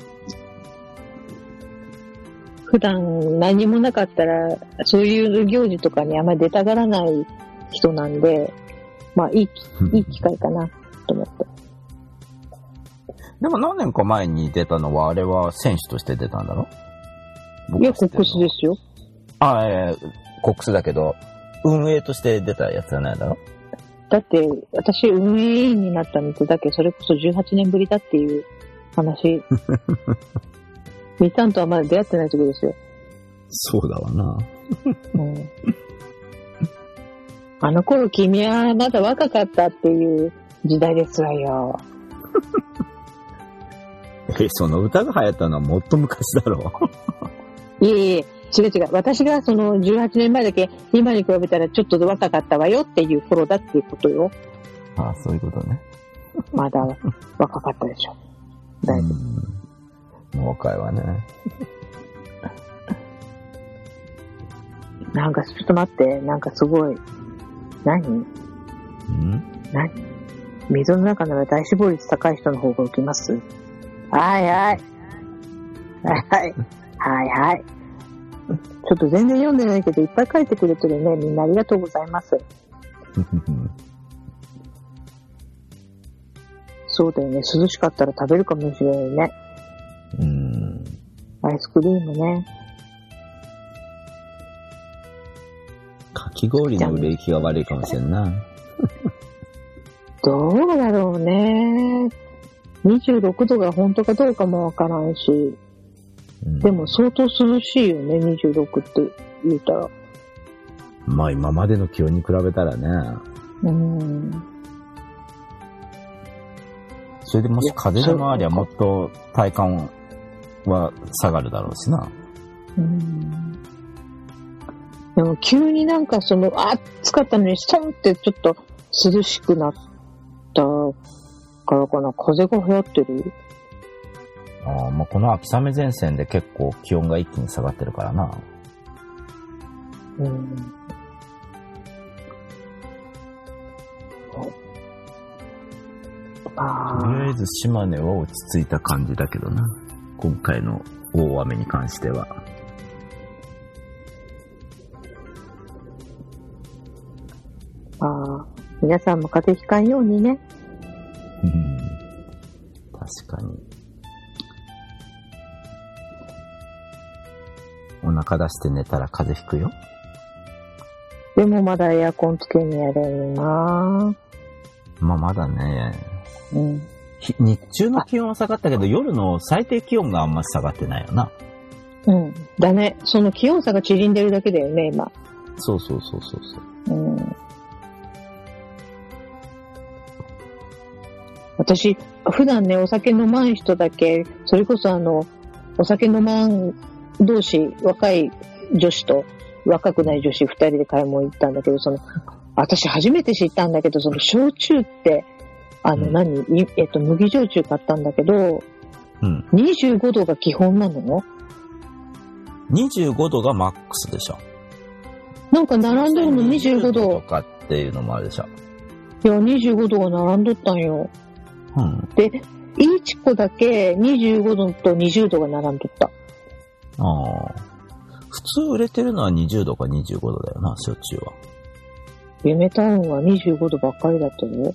普段何もなかったら、そういう行事とかにあんまり出たがらない人なんで、まあいい機会かなと思って。 でも何年か前に出たのは、あれは選手として出たんだろ？ いや、コックスですよ。 コックスだけど、運営として出たやつじゃないだろ？ だって、私運営員になったのってだけそれこそ18年ぶりだっていう話。みさんとはまだ出会ってない時ですよ。 そうだわな。 うん、あの頃君はまだ若かったっていう時代ですわよ。 その歌が流行ったのはもっと昔だろ。 いえ、違う。私がその18年前だけ今に比べたらちょっと若かったわよっていう頃だっていうことよ。 ああ、そういうことね。 まだ若かったでしょ。だいぶ。 もう若いわね。 なんかちょっと待って、なんかすごい。何水の中なら体脂肪率高い人の方が受けます？はい。ちょっと全然読んでないけどいっぱい書いてくれてるね。みんなありがとうございます。そうだよね。涼しかったら食べるかもしれないね。アイスクリームね。 かき氷の売れ行きが悪いかもしれんな。 どうだろうね。26度が本当かどうかもわからんし、でも相当涼しいよね、26って言ったら。 まあ今までの気温に比べたらね。それでもし風が回りゃもっと体感は下がるだろうしな。 でも急になんかその暑かったのにストンってちょっと涼しくなったからかな。風が流行ってる？ まあ、この秋雨前線で結構気温が一気に下がってるからな。とりあえず島根は落ち着いた感じだけどな。今回の大雨に関しては。 皆さんも風邪ひかんようにね。 確かに。お腹出して寝たら風邪ひくよ。 でもまだエアコンつけにやれるな。 まあまだね。日中の気温は下がったけど、夜の最低気温があんまり下がってないよな。 だね。その気温差が縮んでるだけだよね、今。 そう。 私、普段ね、お酒飲まん人だけ、それこそお酒飲まん同士、若い女子と若くない女子2人で買い物行ったんだけど、私初めて知ったんだけど、焼酎って、麦焼酎買ったんだけど、25度が基本なの ？25度がマックスでしょ。 なんか並んでるの25度。 とかっていうのもあるでしょ。 いや、25度が並んどったんよ。で、いちこだけ25度と20度が並んどった。 普通売れてるのは20度か25度だよな、焼酎は。 夢タウンは25度ばっかりだったよ。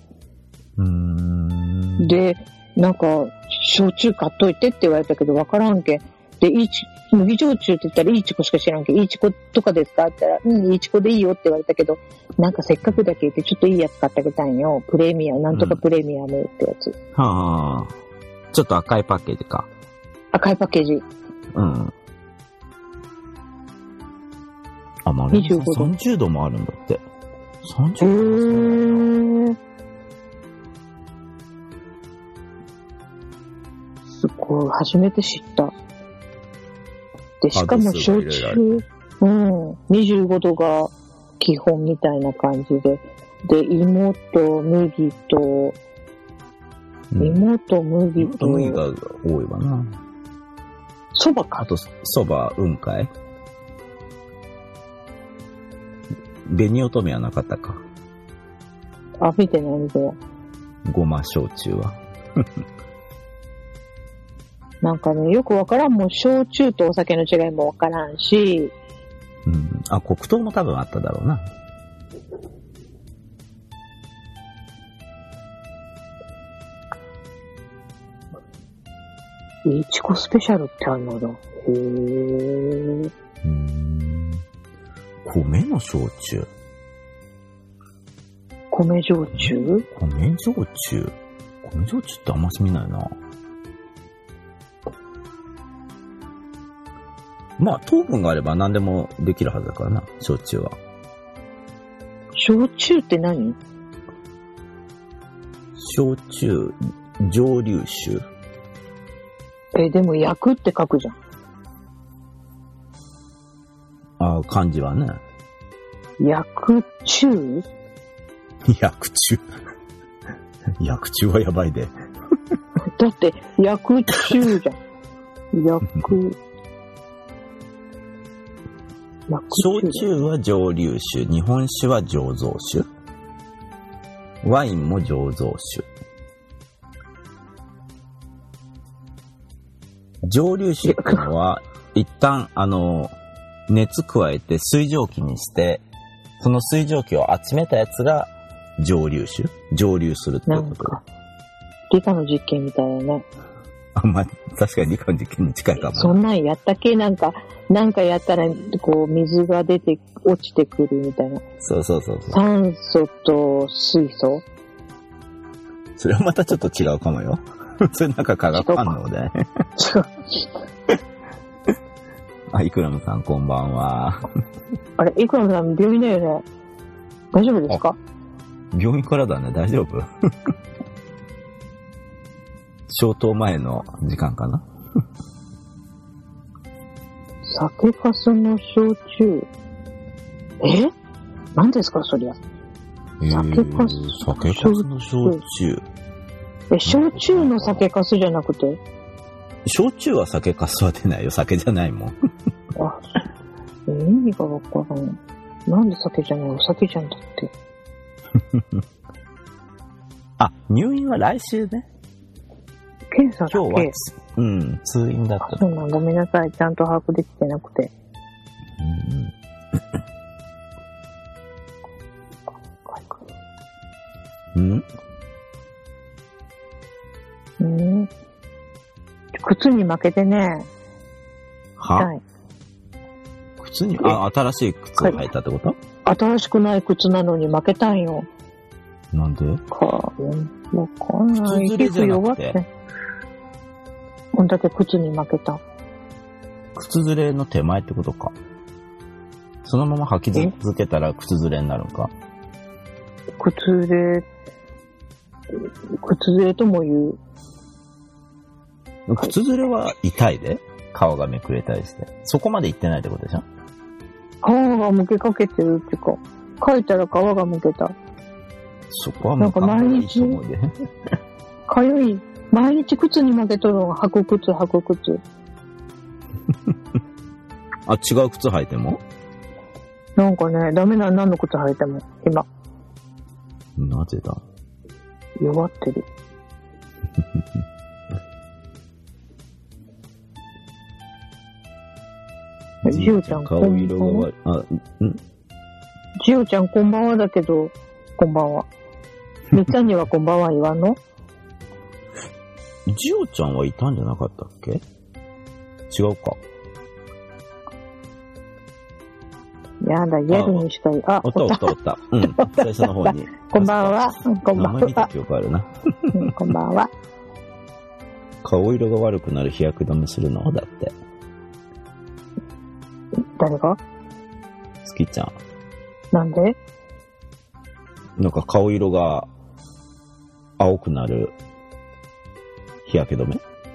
で、なんか、焼酎買っといてって言われたけど分からんけん。で、麦焼酎って言ったらいちこしか知らんけど、いちことかですかって言ったら、いちこでいいよって言われたけど、なんかせっかくだけ言ってちょっといいやつ買ってあげたんよ。プレミアム、なんとかプレミアムってやつ。 ちょっと赤いパッケージか。 赤いパッケージ。 まあ、30度もあるんだって。30度すごい、初めて知った。で、しかも焼酎、25度が基本みたいな感じで、で、芋と麦と、 麦が多いわな。 そばか。 あと、そば、雲海。紅乙女はなかったか。 あ、見てない見てない。 ごま焼酎は。 なんかね、よくわからんもん、焼酎とお酒の違いもわからんし、 うん。あ、黒糖も多分あっただろうな。 いちこスペシャルってあるのだ。へー。 米の焼酎。 米焼酎？ 米焼酎。米焼酎ってあんまし見ないな。まあ、糖分があれば何でもできるはずだからな、焼酎は。 焼酎って何？ 焼酎、蒸留酒。 でも焼くって書くじゃん。 ああ、漢字はね。 焼く中？ 薬中。薬中はやばいで。 だって、焼く中じゃん。焼く焼酎は蒸留酒、日本酒は醸造酒。ワインも醸造酒。蒸留酒ってのは、一旦、熱加えて水蒸気にして、その水蒸気を集めたやつが蒸留酒？蒸留するっていうことだ。 理科の実験みたいだね。 あ、まあ、確かに理科の実験に近いかも。 そんなんやったっけ？なんかやったら、こう、水が出て、落ちてくるみたいな。 そう。 酸素と水素？ それはまたちょっと違うかもよ。それなんか化学反応で。 違う。 あ、イクラムさんこんばんは。 あれ、イクラムさん病院だよね。大丈夫ですか？ 病院からだね、大丈夫？消灯前の時間かな。 酒粕の焼酎。何ですかそりゃ。酒粕の焼酎。 焼酎の酒粕じゃなくて？ 焼酎は酒粕は出ないよ。酒じゃないもん。 あ、意味がわからん。なんで酒じゃない？お酒じゃんだって。 あ、入院は来週ね。 検査だけ。 今日は通院だった。 そうなん、ごめんなさい。ちゃんと把握できてなくて。靴に負けてね。 は？靴に、新しい靴を履いたってこと？ 新しくない靴なのに負けたんよ。 なんで？ わかんない。 靴ずれじゃなくて。 こんだけ靴に負けた。 靴ずれの手前ってことか。そのまま履き続けたら靴ずれになるのか。 靴ずれとも言う。 靴ずれは痛いで。皮がめくれたりして。そこまでいってないってことでしょ？ 皮がむけかけてるってか。書いたら皮がむけた。 そこはもうかなりいいと思うで。 かゆい。毎日靴に負けとるのが履く靴。 あ、違う靴履いても？ なんかね、ダメな、何の靴履いても、今。 なぜだ？ 弱ってる。ジオちゃん、こんばんは。ジオちゃん、こんばんはだけど、こんばんは。みっちゃんにはこんばんは言わんの？ ジオちゃんはいたんじゃなかったっけ？違うか。 やだ、ギャルにしかおった。最初の方に。 こんばんは。こんばんは。 名前見た記憶あるな。 こんばんは。 顔色が悪くなる日焼け止めするのだって。 誰が？ 好きちゃん。 なんで？ なんか顔色が青くなる日焼け止め？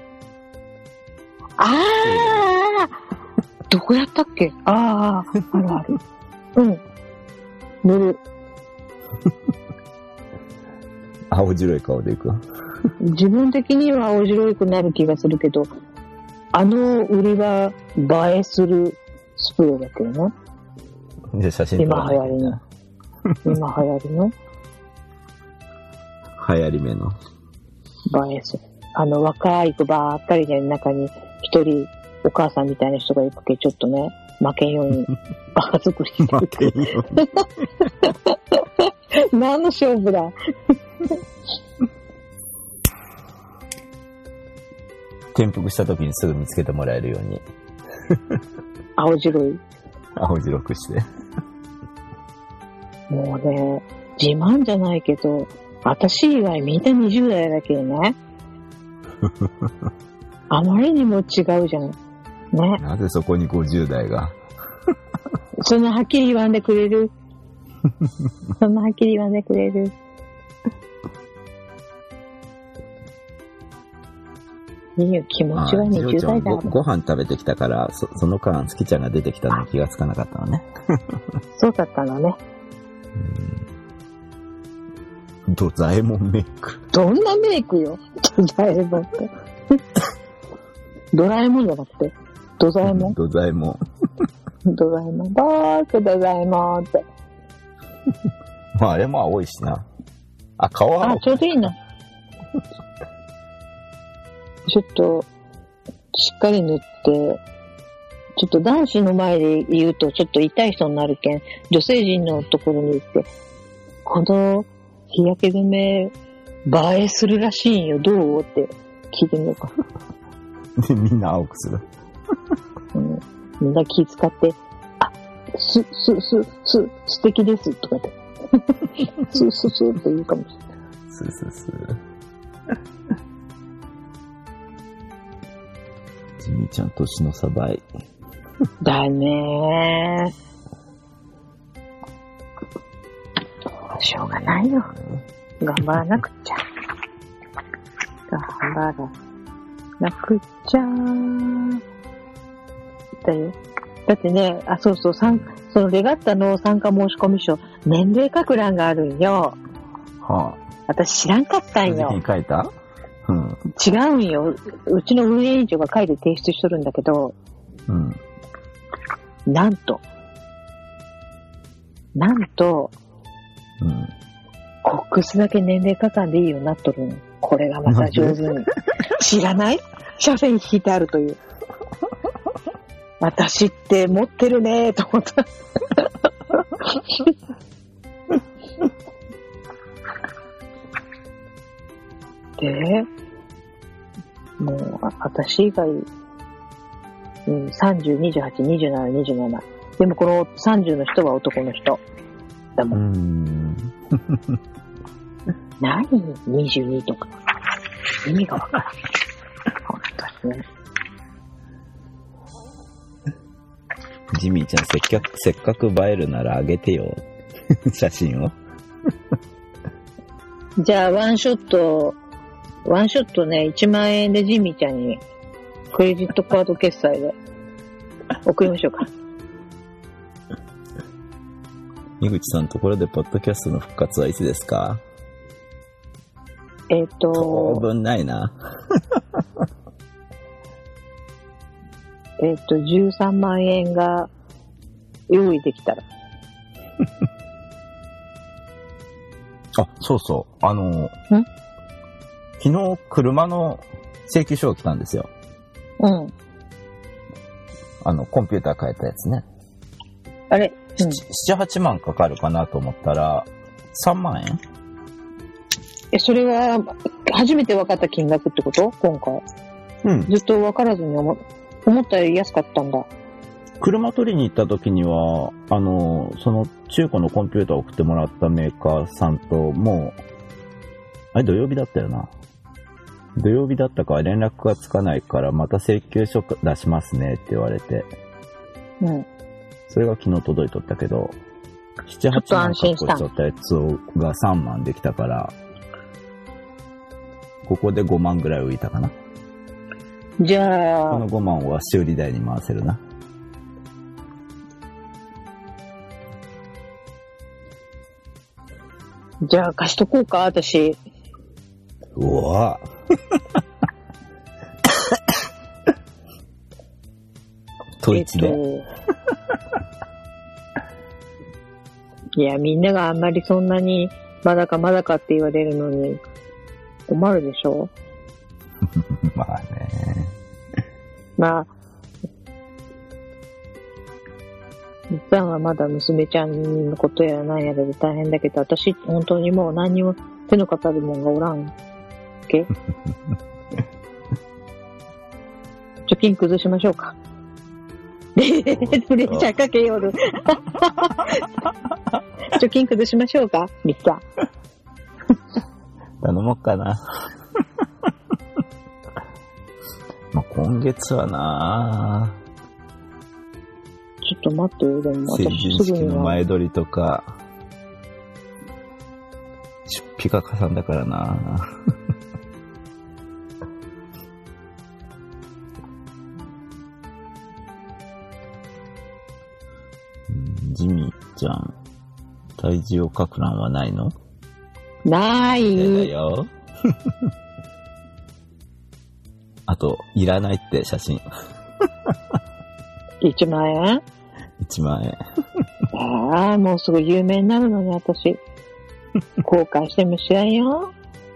どこやったっけ？ある。塗る。 青白い顔でいくわ。 自分的には青白くなる気がするけど、 売りは映えするスプレーだけどね。 で、写真撮らないといけない。 今流行りの流行り目の。 映えする。若い子ばっかりで中に一人お母さんみたいな人がいくけちょっとね、負けんようにバカ作りして負けんように。 何の勝負だ。 転覆した時にすぐ見つけてもらえるように。 青白い。 青白くして。 もうね、自慢じゃないけど、私以外みんな20代だけどね。あまりにも違うじゃん。ね。 なぜそこに50代が。 そんなはっきり言わんでくれる。そんなはっきり言わんでくれる。いいよ、気持ちは20代だ。 ご飯食べてきたから、その間、月ちゃんが出てきたのに気がつかなかったのね。 そうだったのね。 ドザエモンメイク。 どんなメイクよ、ドラえもんって。ドラえもんじゃなくて、ドザエモンドザエモン。 ドラえもん。ドザエモンって。 まあ、あれも青いしな。あ、顔は青い。 ちょうどいいな。ちょっと、しっかり塗って、ちょっと男子の前で言うとちょっと痛い人になるけん、女性陣のところに行って、この日焼け止め、映えするらしいんよ、どうって聞いてみようか。 で、みんな青くする。 みんな気使って、あ、素敵です、とかって。って言うかもしれない。 ジミーちゃん年の差倍。 だねー。しょうがないよ。頑張らなくちゃ。頑張らなくちゃだよ。だってね、そのレガッタの参加申込書、年齢書欄があるんよ。 はあ。 私知らんかったんよ。 に書いた？うん。 違うんよ。うちの運営委員長が書いて提出しとるんだけど、 うん。 なんと、 うん。 コックスだけ年齢書かんでいいようになっとるの。これがまた上手に。知らない？車線に引いてあるという。私って持ってるねーと思った。で、もう、私以外、30、28、27、27。でもこの30の人は男の人。だもん。何 ?22 とか。意味がわからん。本当ですね。 ジミーちゃんせっかく映えるならあげてよ。写真を。 じゃあワンショットね、1万円でジミーちゃんにクレジットカード決済で送りましょうか。 井口さん、ところでポッドキャストの復活はいつですか？当分ないな。 13万円が用意できたら。 あ、そうそう。昨日車の請求書が来たんですよ。 うん。 コンピューター変えたやつね。 あれ、 7、8万かかるかなと思ったら、3万円？ それは、初めて分かった金額ってこと今回。 うん。 ずっと分からずに思ったより安かったんだ。 車取りに行った時には、その中古のコンピューターを送ってもらったメーカーさんと、もう、あれ土曜日だったよな。土曜日だったから連絡がつかないから、また請求書出しますねって言われて。 うん。 それが昨日届いとったけど、7、8万確保しとったやつが3万できたから、ここで5万ぐらい浮いたかな。 じゃあ、 この5万は修理代に回せるな。 じゃあ貸しとこうか、私。 うわ統一で。 いや、みんながあんまりそんなに、まだかまだかって言われるのに、困るでしょまあね。 まあ、みっちゃんはまだ娘ちゃんのことやらなんやらで大変だけど、私、本当にもう何にも手のかかるもんがおらんけ貯金崩しましょうか。プレッシャーかけよる。貯金崩しましょうか、みっちゃん。 頼もうかな。まあ今月はなちょっと待ってよ、でも成私人式のすぐには。 前撮りとか、出費がかさんだからなジミーちゃん、体重を書く欄はないの？ な嫌だい。 よ。あと、いらないって写真。 1万円 1万円。 ああ、もうすぐ有名になるのに私。後悔しても知らんよ。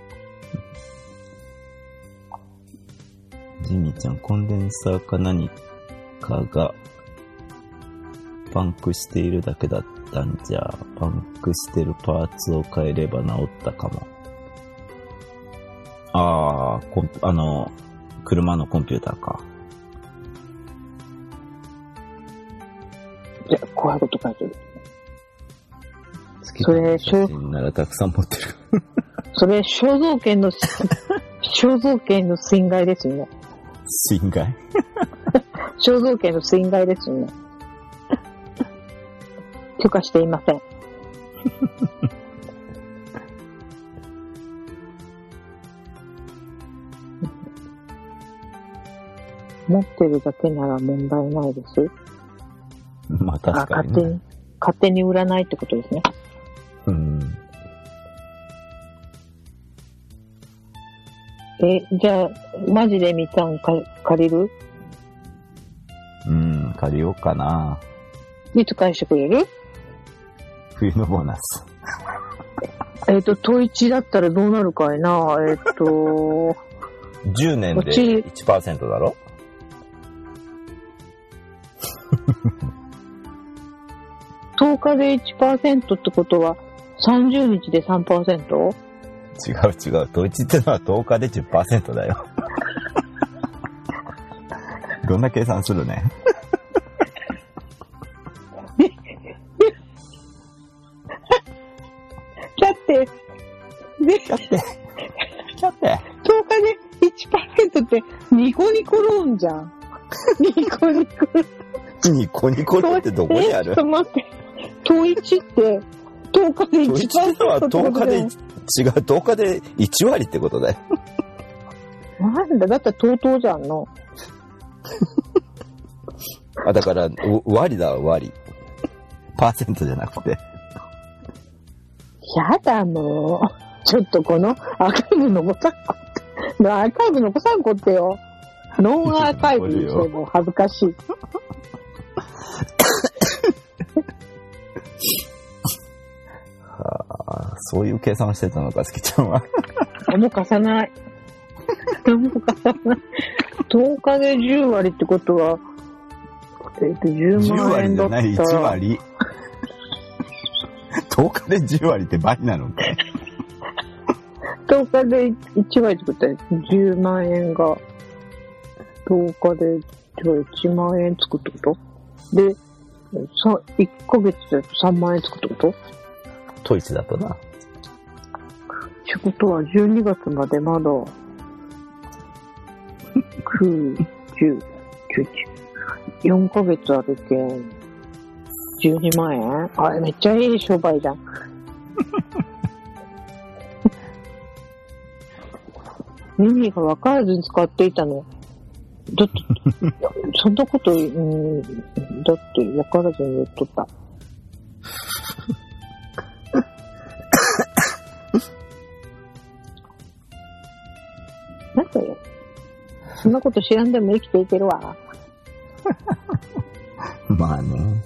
ジミーちゃん、コンデンサーか何かがパンクしているだけだったんじゃ、パンクしてるパーツを変えれば治ったかも。ああ、車のコンピューターか。 いや、怖いこと書いてる。 好きそれな写真ならたくさん持ってる。 それ、肖像権の侵害ですよね。 侵害。 肖像権の侵害ですよね。許可していません。持ってるだけなら問題ないです。 まあ確かに、ね。 勝手に売らないってことですね。じゃあ、マジでみっちゃん借りる？ 借りようかな。 いつ返してくれる？ 冬のボーナス。 統一だったらどうなるかいな。 10年で 1% だろ 10日で 1% ってことは30日で 3%？ 違う。統一ってのは10日で 10% だよ。どんな計算するね。 だって 10日で 1% ってニコニコローンじゃん。ニコニコローン。 ニコニコローンってどこにある？ ちょっと待って。統一って10日で 1% 統一ってのは10日で10日で1割ってことだよ。 なんだ、だったらTOTOじゃんの。 あ、だから割だ、割。パーセントじゃなくて。 やだもう。ちょっとこのアーカイブ残さんこって。アーカイブ残さんこってよ。ノンアーカイブにしても恥ずかしい。 そういう計算してたのか、すきちゃんは。 もう貸さない。もう貸さない。10日で10割ってことは、10万円だったら。 10割じゃない、1割。10日で10割って倍なのか。 10日で1割ってことは10万円が、10日で1万円つくってことで、1ヶ月だと3万円つくってこと統一だとな。 ってことは12月までまだ9、10、11、4ヶ月あるけん12万円？あれめっちゃいい商売じゃん。意味が分からずに使っていたの。だって、そんなこと、だって分からずに言っとった。なんかよ。そんなこと知らんでも生きていけるわ。 まあね。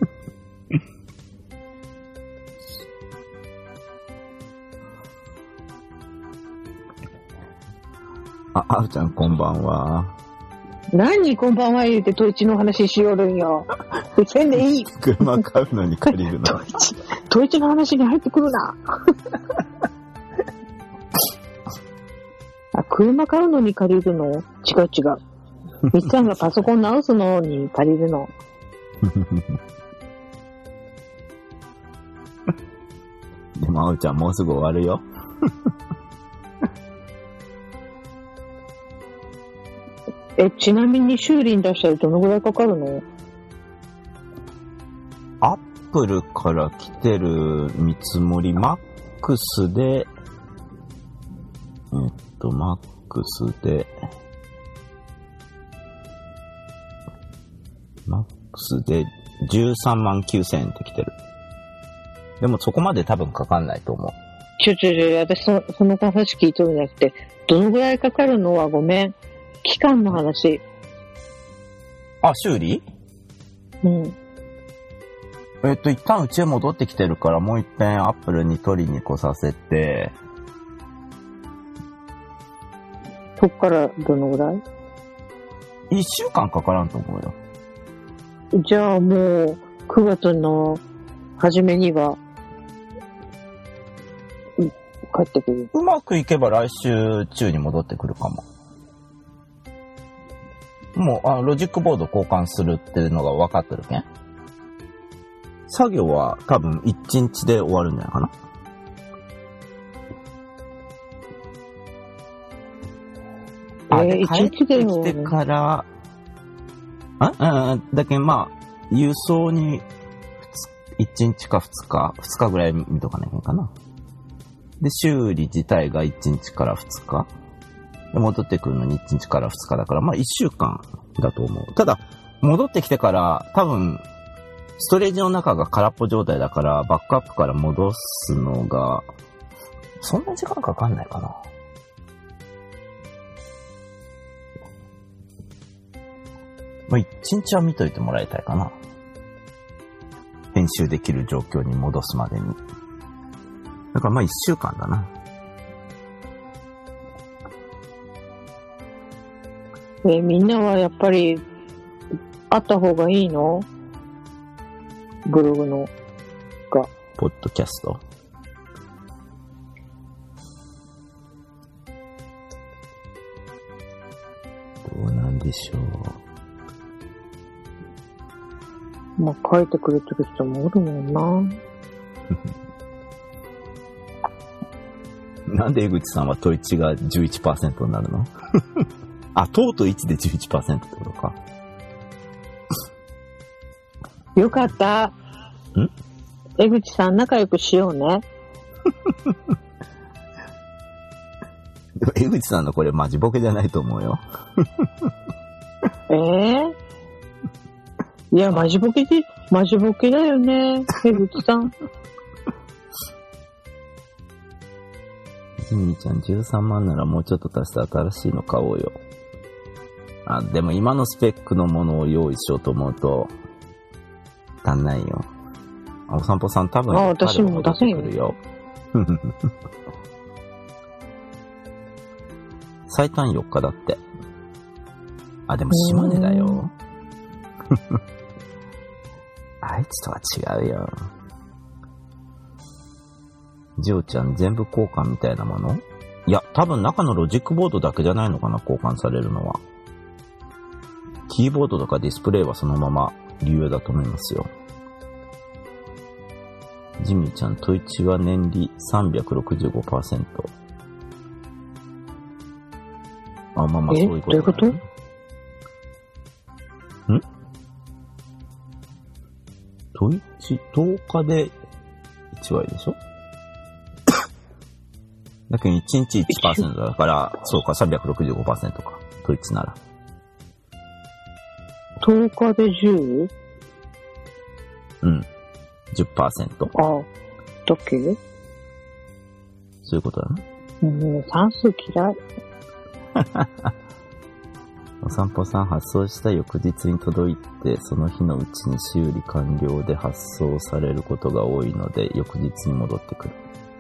あうちゃんこんばんは。 何こんばんは言うてトイチの話しよるんよ。せんでいい。 車買うのに借りるの。 トイチの話に入ってくるな。車買うのに借りるの？違う。みっちゃんがパソコン直すのに借りるの。 でもあうちゃんもうすぐ終わるよ。 ちなみに修理に出したらどのぐらいかかるの？ アップルから来てる見積もりマックスで13万9000円って来てる。でもそこまで多分かかんないと思う。 私その話聞いとるんじゃなくて、どのぐらいかかるのはごめん。期間の話。 修理？ うん。 一旦うちへ戻ってきてるから、もう一遍アップルに取りに来させて。 そっからどのぐらい ？1週間かからんと思うよ。 じゃあもう9月の初めには帰ってくる。 うまくいけば来週中に戻ってくるかも。もうロジックボード交換するっていうのが分かってるけん。作業は多分1日で終わるんじゃないかな。 1日で帰ってきてから、だけどまあ、輸送に1日か2日ぐらい見とかなきゃいけないかな。で、修理自体が1日から2日。で戻ってくるのに1日から2日だから、まあ1週間だと思う。ただ、戻ってきてから多分、ストレージの中が空っぽ状態だから、バックアップから戻すのが、そんな時間かかんないかな。まあ1日は見といてもらいたいかな。編集できる状況に戻すまでに。だからまあ1週間だな。 みんなはやっぱりあった方がいいの？ブログのが。 ポッドキャスト。どうなんでしょう。 まあ書いてくれてる人もおるもんな。 なんで江口さんはトイチが 11% になるの？トート1で 11% ってことか。 よかった。江口さん仲良くしようね。 でも江口さんのこれマジボケじゃないと思うよ。 いや、マジボケだよね、江口さん。 ジミーちゃん13万ならもうちょっと足して新しいの買おうよ。でも今のスペックのものを用意しようと思うと、足んないよ。お散歩さん多分、 私も出せんよ。最短4日だって。でも島根だよ。愛知とは違うよ。ジオちゃん全部交換みたいなもの？いや、多分中のロジックボードだけじゃないのかな、交換されるのは。キーボードとかディスプレイはそのまま理由だと思いますよ。ジミーちゃん、トイチは年利 365%。まあそういうこと、 どういうこと？ トイチ10日で1割でしょ？だけど1日 1% だから、そうか、365% か。トイチなら。 10日で 10？ うん。10%。 だっけ？ そういうことだね。 算数嫌い。 お散歩さん、発送した翌日に届いて、その日のうちに修理完了で発送されることが多いので、翌日に戻ってくる。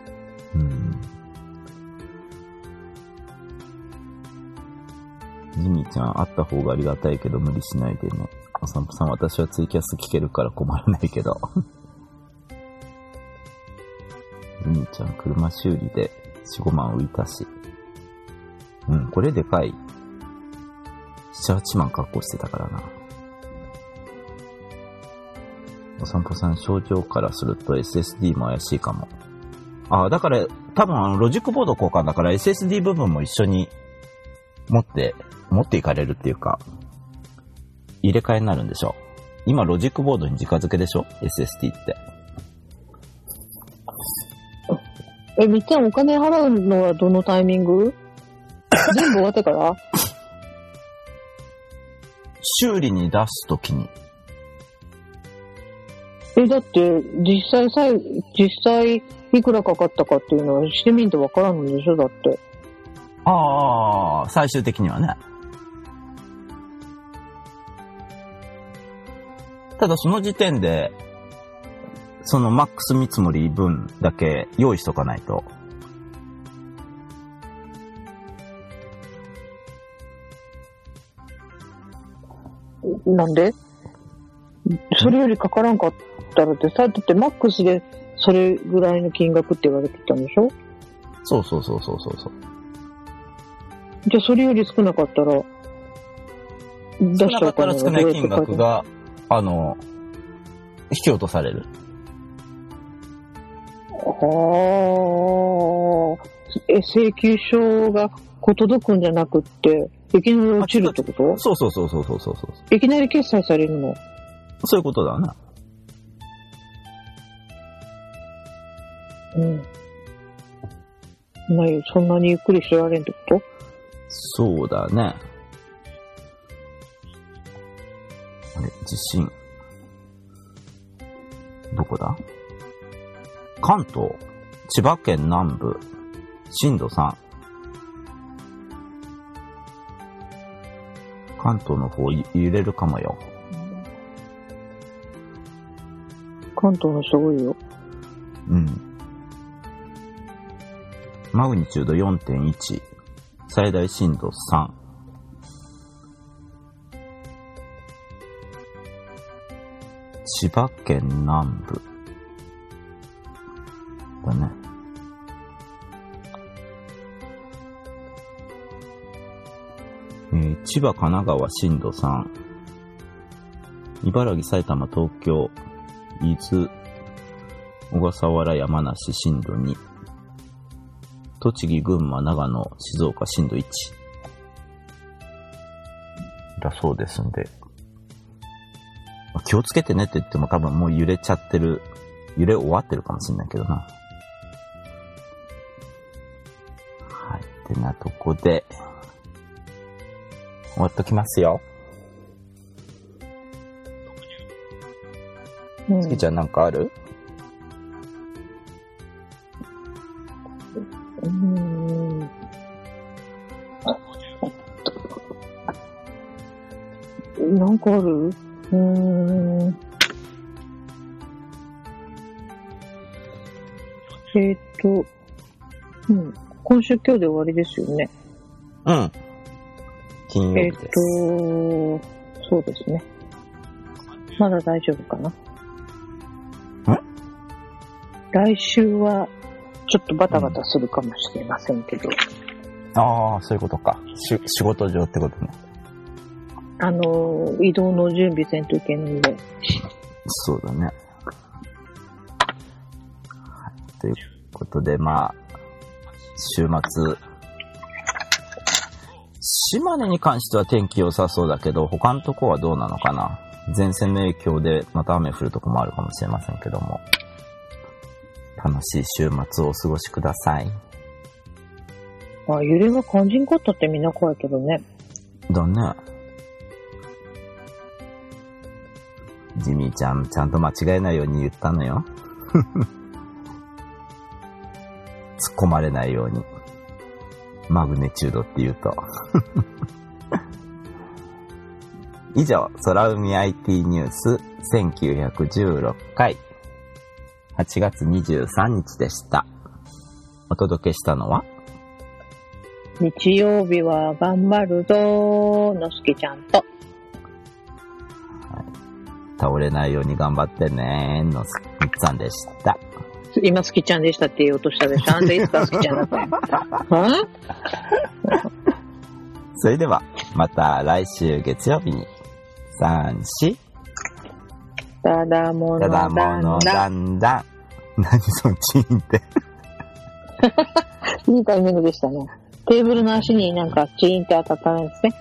ジミーちゃん、あった方がありがたいけど無理しないでね。お散歩さん、私はツイキャス聞けるから困らないけど。ジミーちゃん、車修理で4、5万浮いたし。これでかい。7、8万確保してたからな。お散歩さん、症状からすると SSD も怪しいかも。だから多分ロジックボード交換だから SSD 部分も一緒に持っていかれるっていうか、入れ替えになるんでしょ。今ロジックボードに直付けでしょ SSD って。 みっちゃんお金払うのはどのタイミング？全部終わってから？ 修理に出すときに。 だって実際いくらかかったかっていうのはしてみんとわからんのでしょ、だって。 最終的にはね。ただその時点で、そのマックス見積もり分だけ用意しとかないと。 なんで？それよりかからんかったらってさ、だってマックスでそれぐらいの金額って言われてたんでしょ？ そう。 じゃあそれより少なかったら、 出したお金が少ない金額が、引き落とされる。 請求書が届くんじゃなくって、いきなり落ちるってこと？ そう。 いきなり決済されるの？ そういうことだな。 そんなにゆっくりしてられんってこと？ そうだね。地震。どこだ？関東、千葉県南部、震度3。関東の方揺れるかもよ。 関東の人多いよ。 マグニチュード 4.1、最大震度3。千葉県南部だね。千葉、神奈川震度3。茨城、埼玉、東京、伊豆、小笠原、山梨震度2。栃木、群馬、長野、静岡震度1。だそうですんで。気をつけてねって言っても多分もう揺れちゃってる。揺れ終わってるかもしれないけどな。はい。ってなとこで、終わっときますよ。つきちゃんなんかある？ なんかある？今週今日で終わりですよね。 金曜日です。 そうですね。まだ大丈夫かな。来週はちょっとバタバタするかもしれませんけど。 そういうことか。仕事上ってことね。 移動の準備せんといけないんで。 そうだね。はい。ということで、週末、島根に関しては天気良さそうだけど、他のとこはどうなのかな。前線の影響でまた雨降るとこもあるかもしれませんけども。楽しい週末をお過ごしください。 揺れが感じんかったってみんな怖いけどね。 だね。ジミーちゃん、ちゃんと間違えないように言ったのよ。突っ込まれないように。マグネチュードって言うと。 以上、空海 IT ニュース1916回8月23日でした。お届けしたのは日曜日は頑張るぞのすけちゃんと、 倒れないように頑張ってねのすみっさんでした。 今すきちゃんでしたって言おうとしたでしょ。あんたいつかすきちゃんだったよ。 それではまた来週月曜日に3、4 ただものだんだん。 何そのチーンっていいタイミングでしたね。テーブルの足になんかチーンって当たったんですね。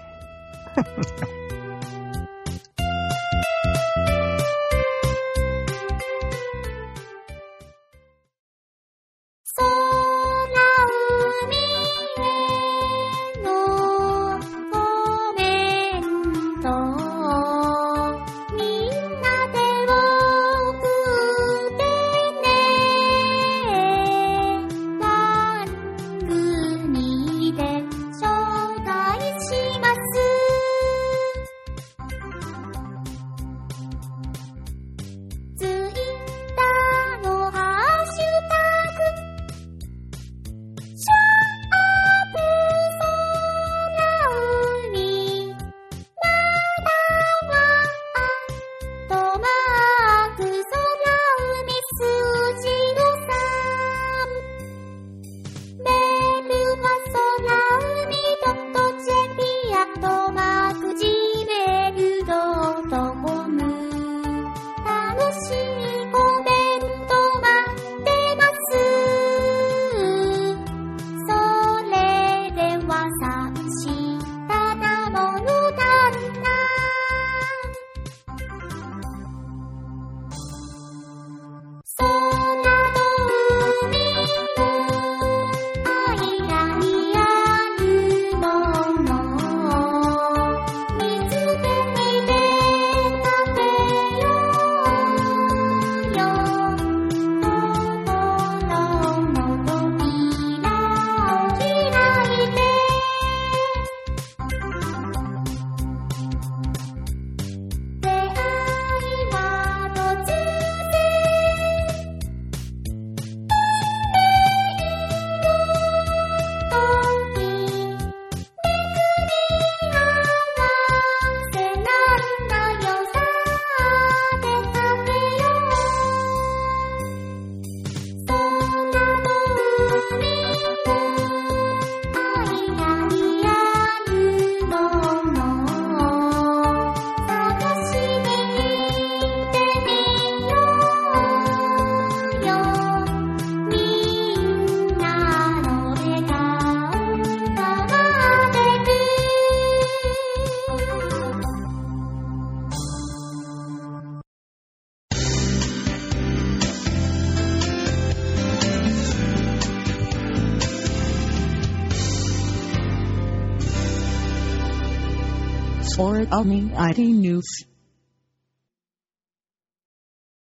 Sword Army IT News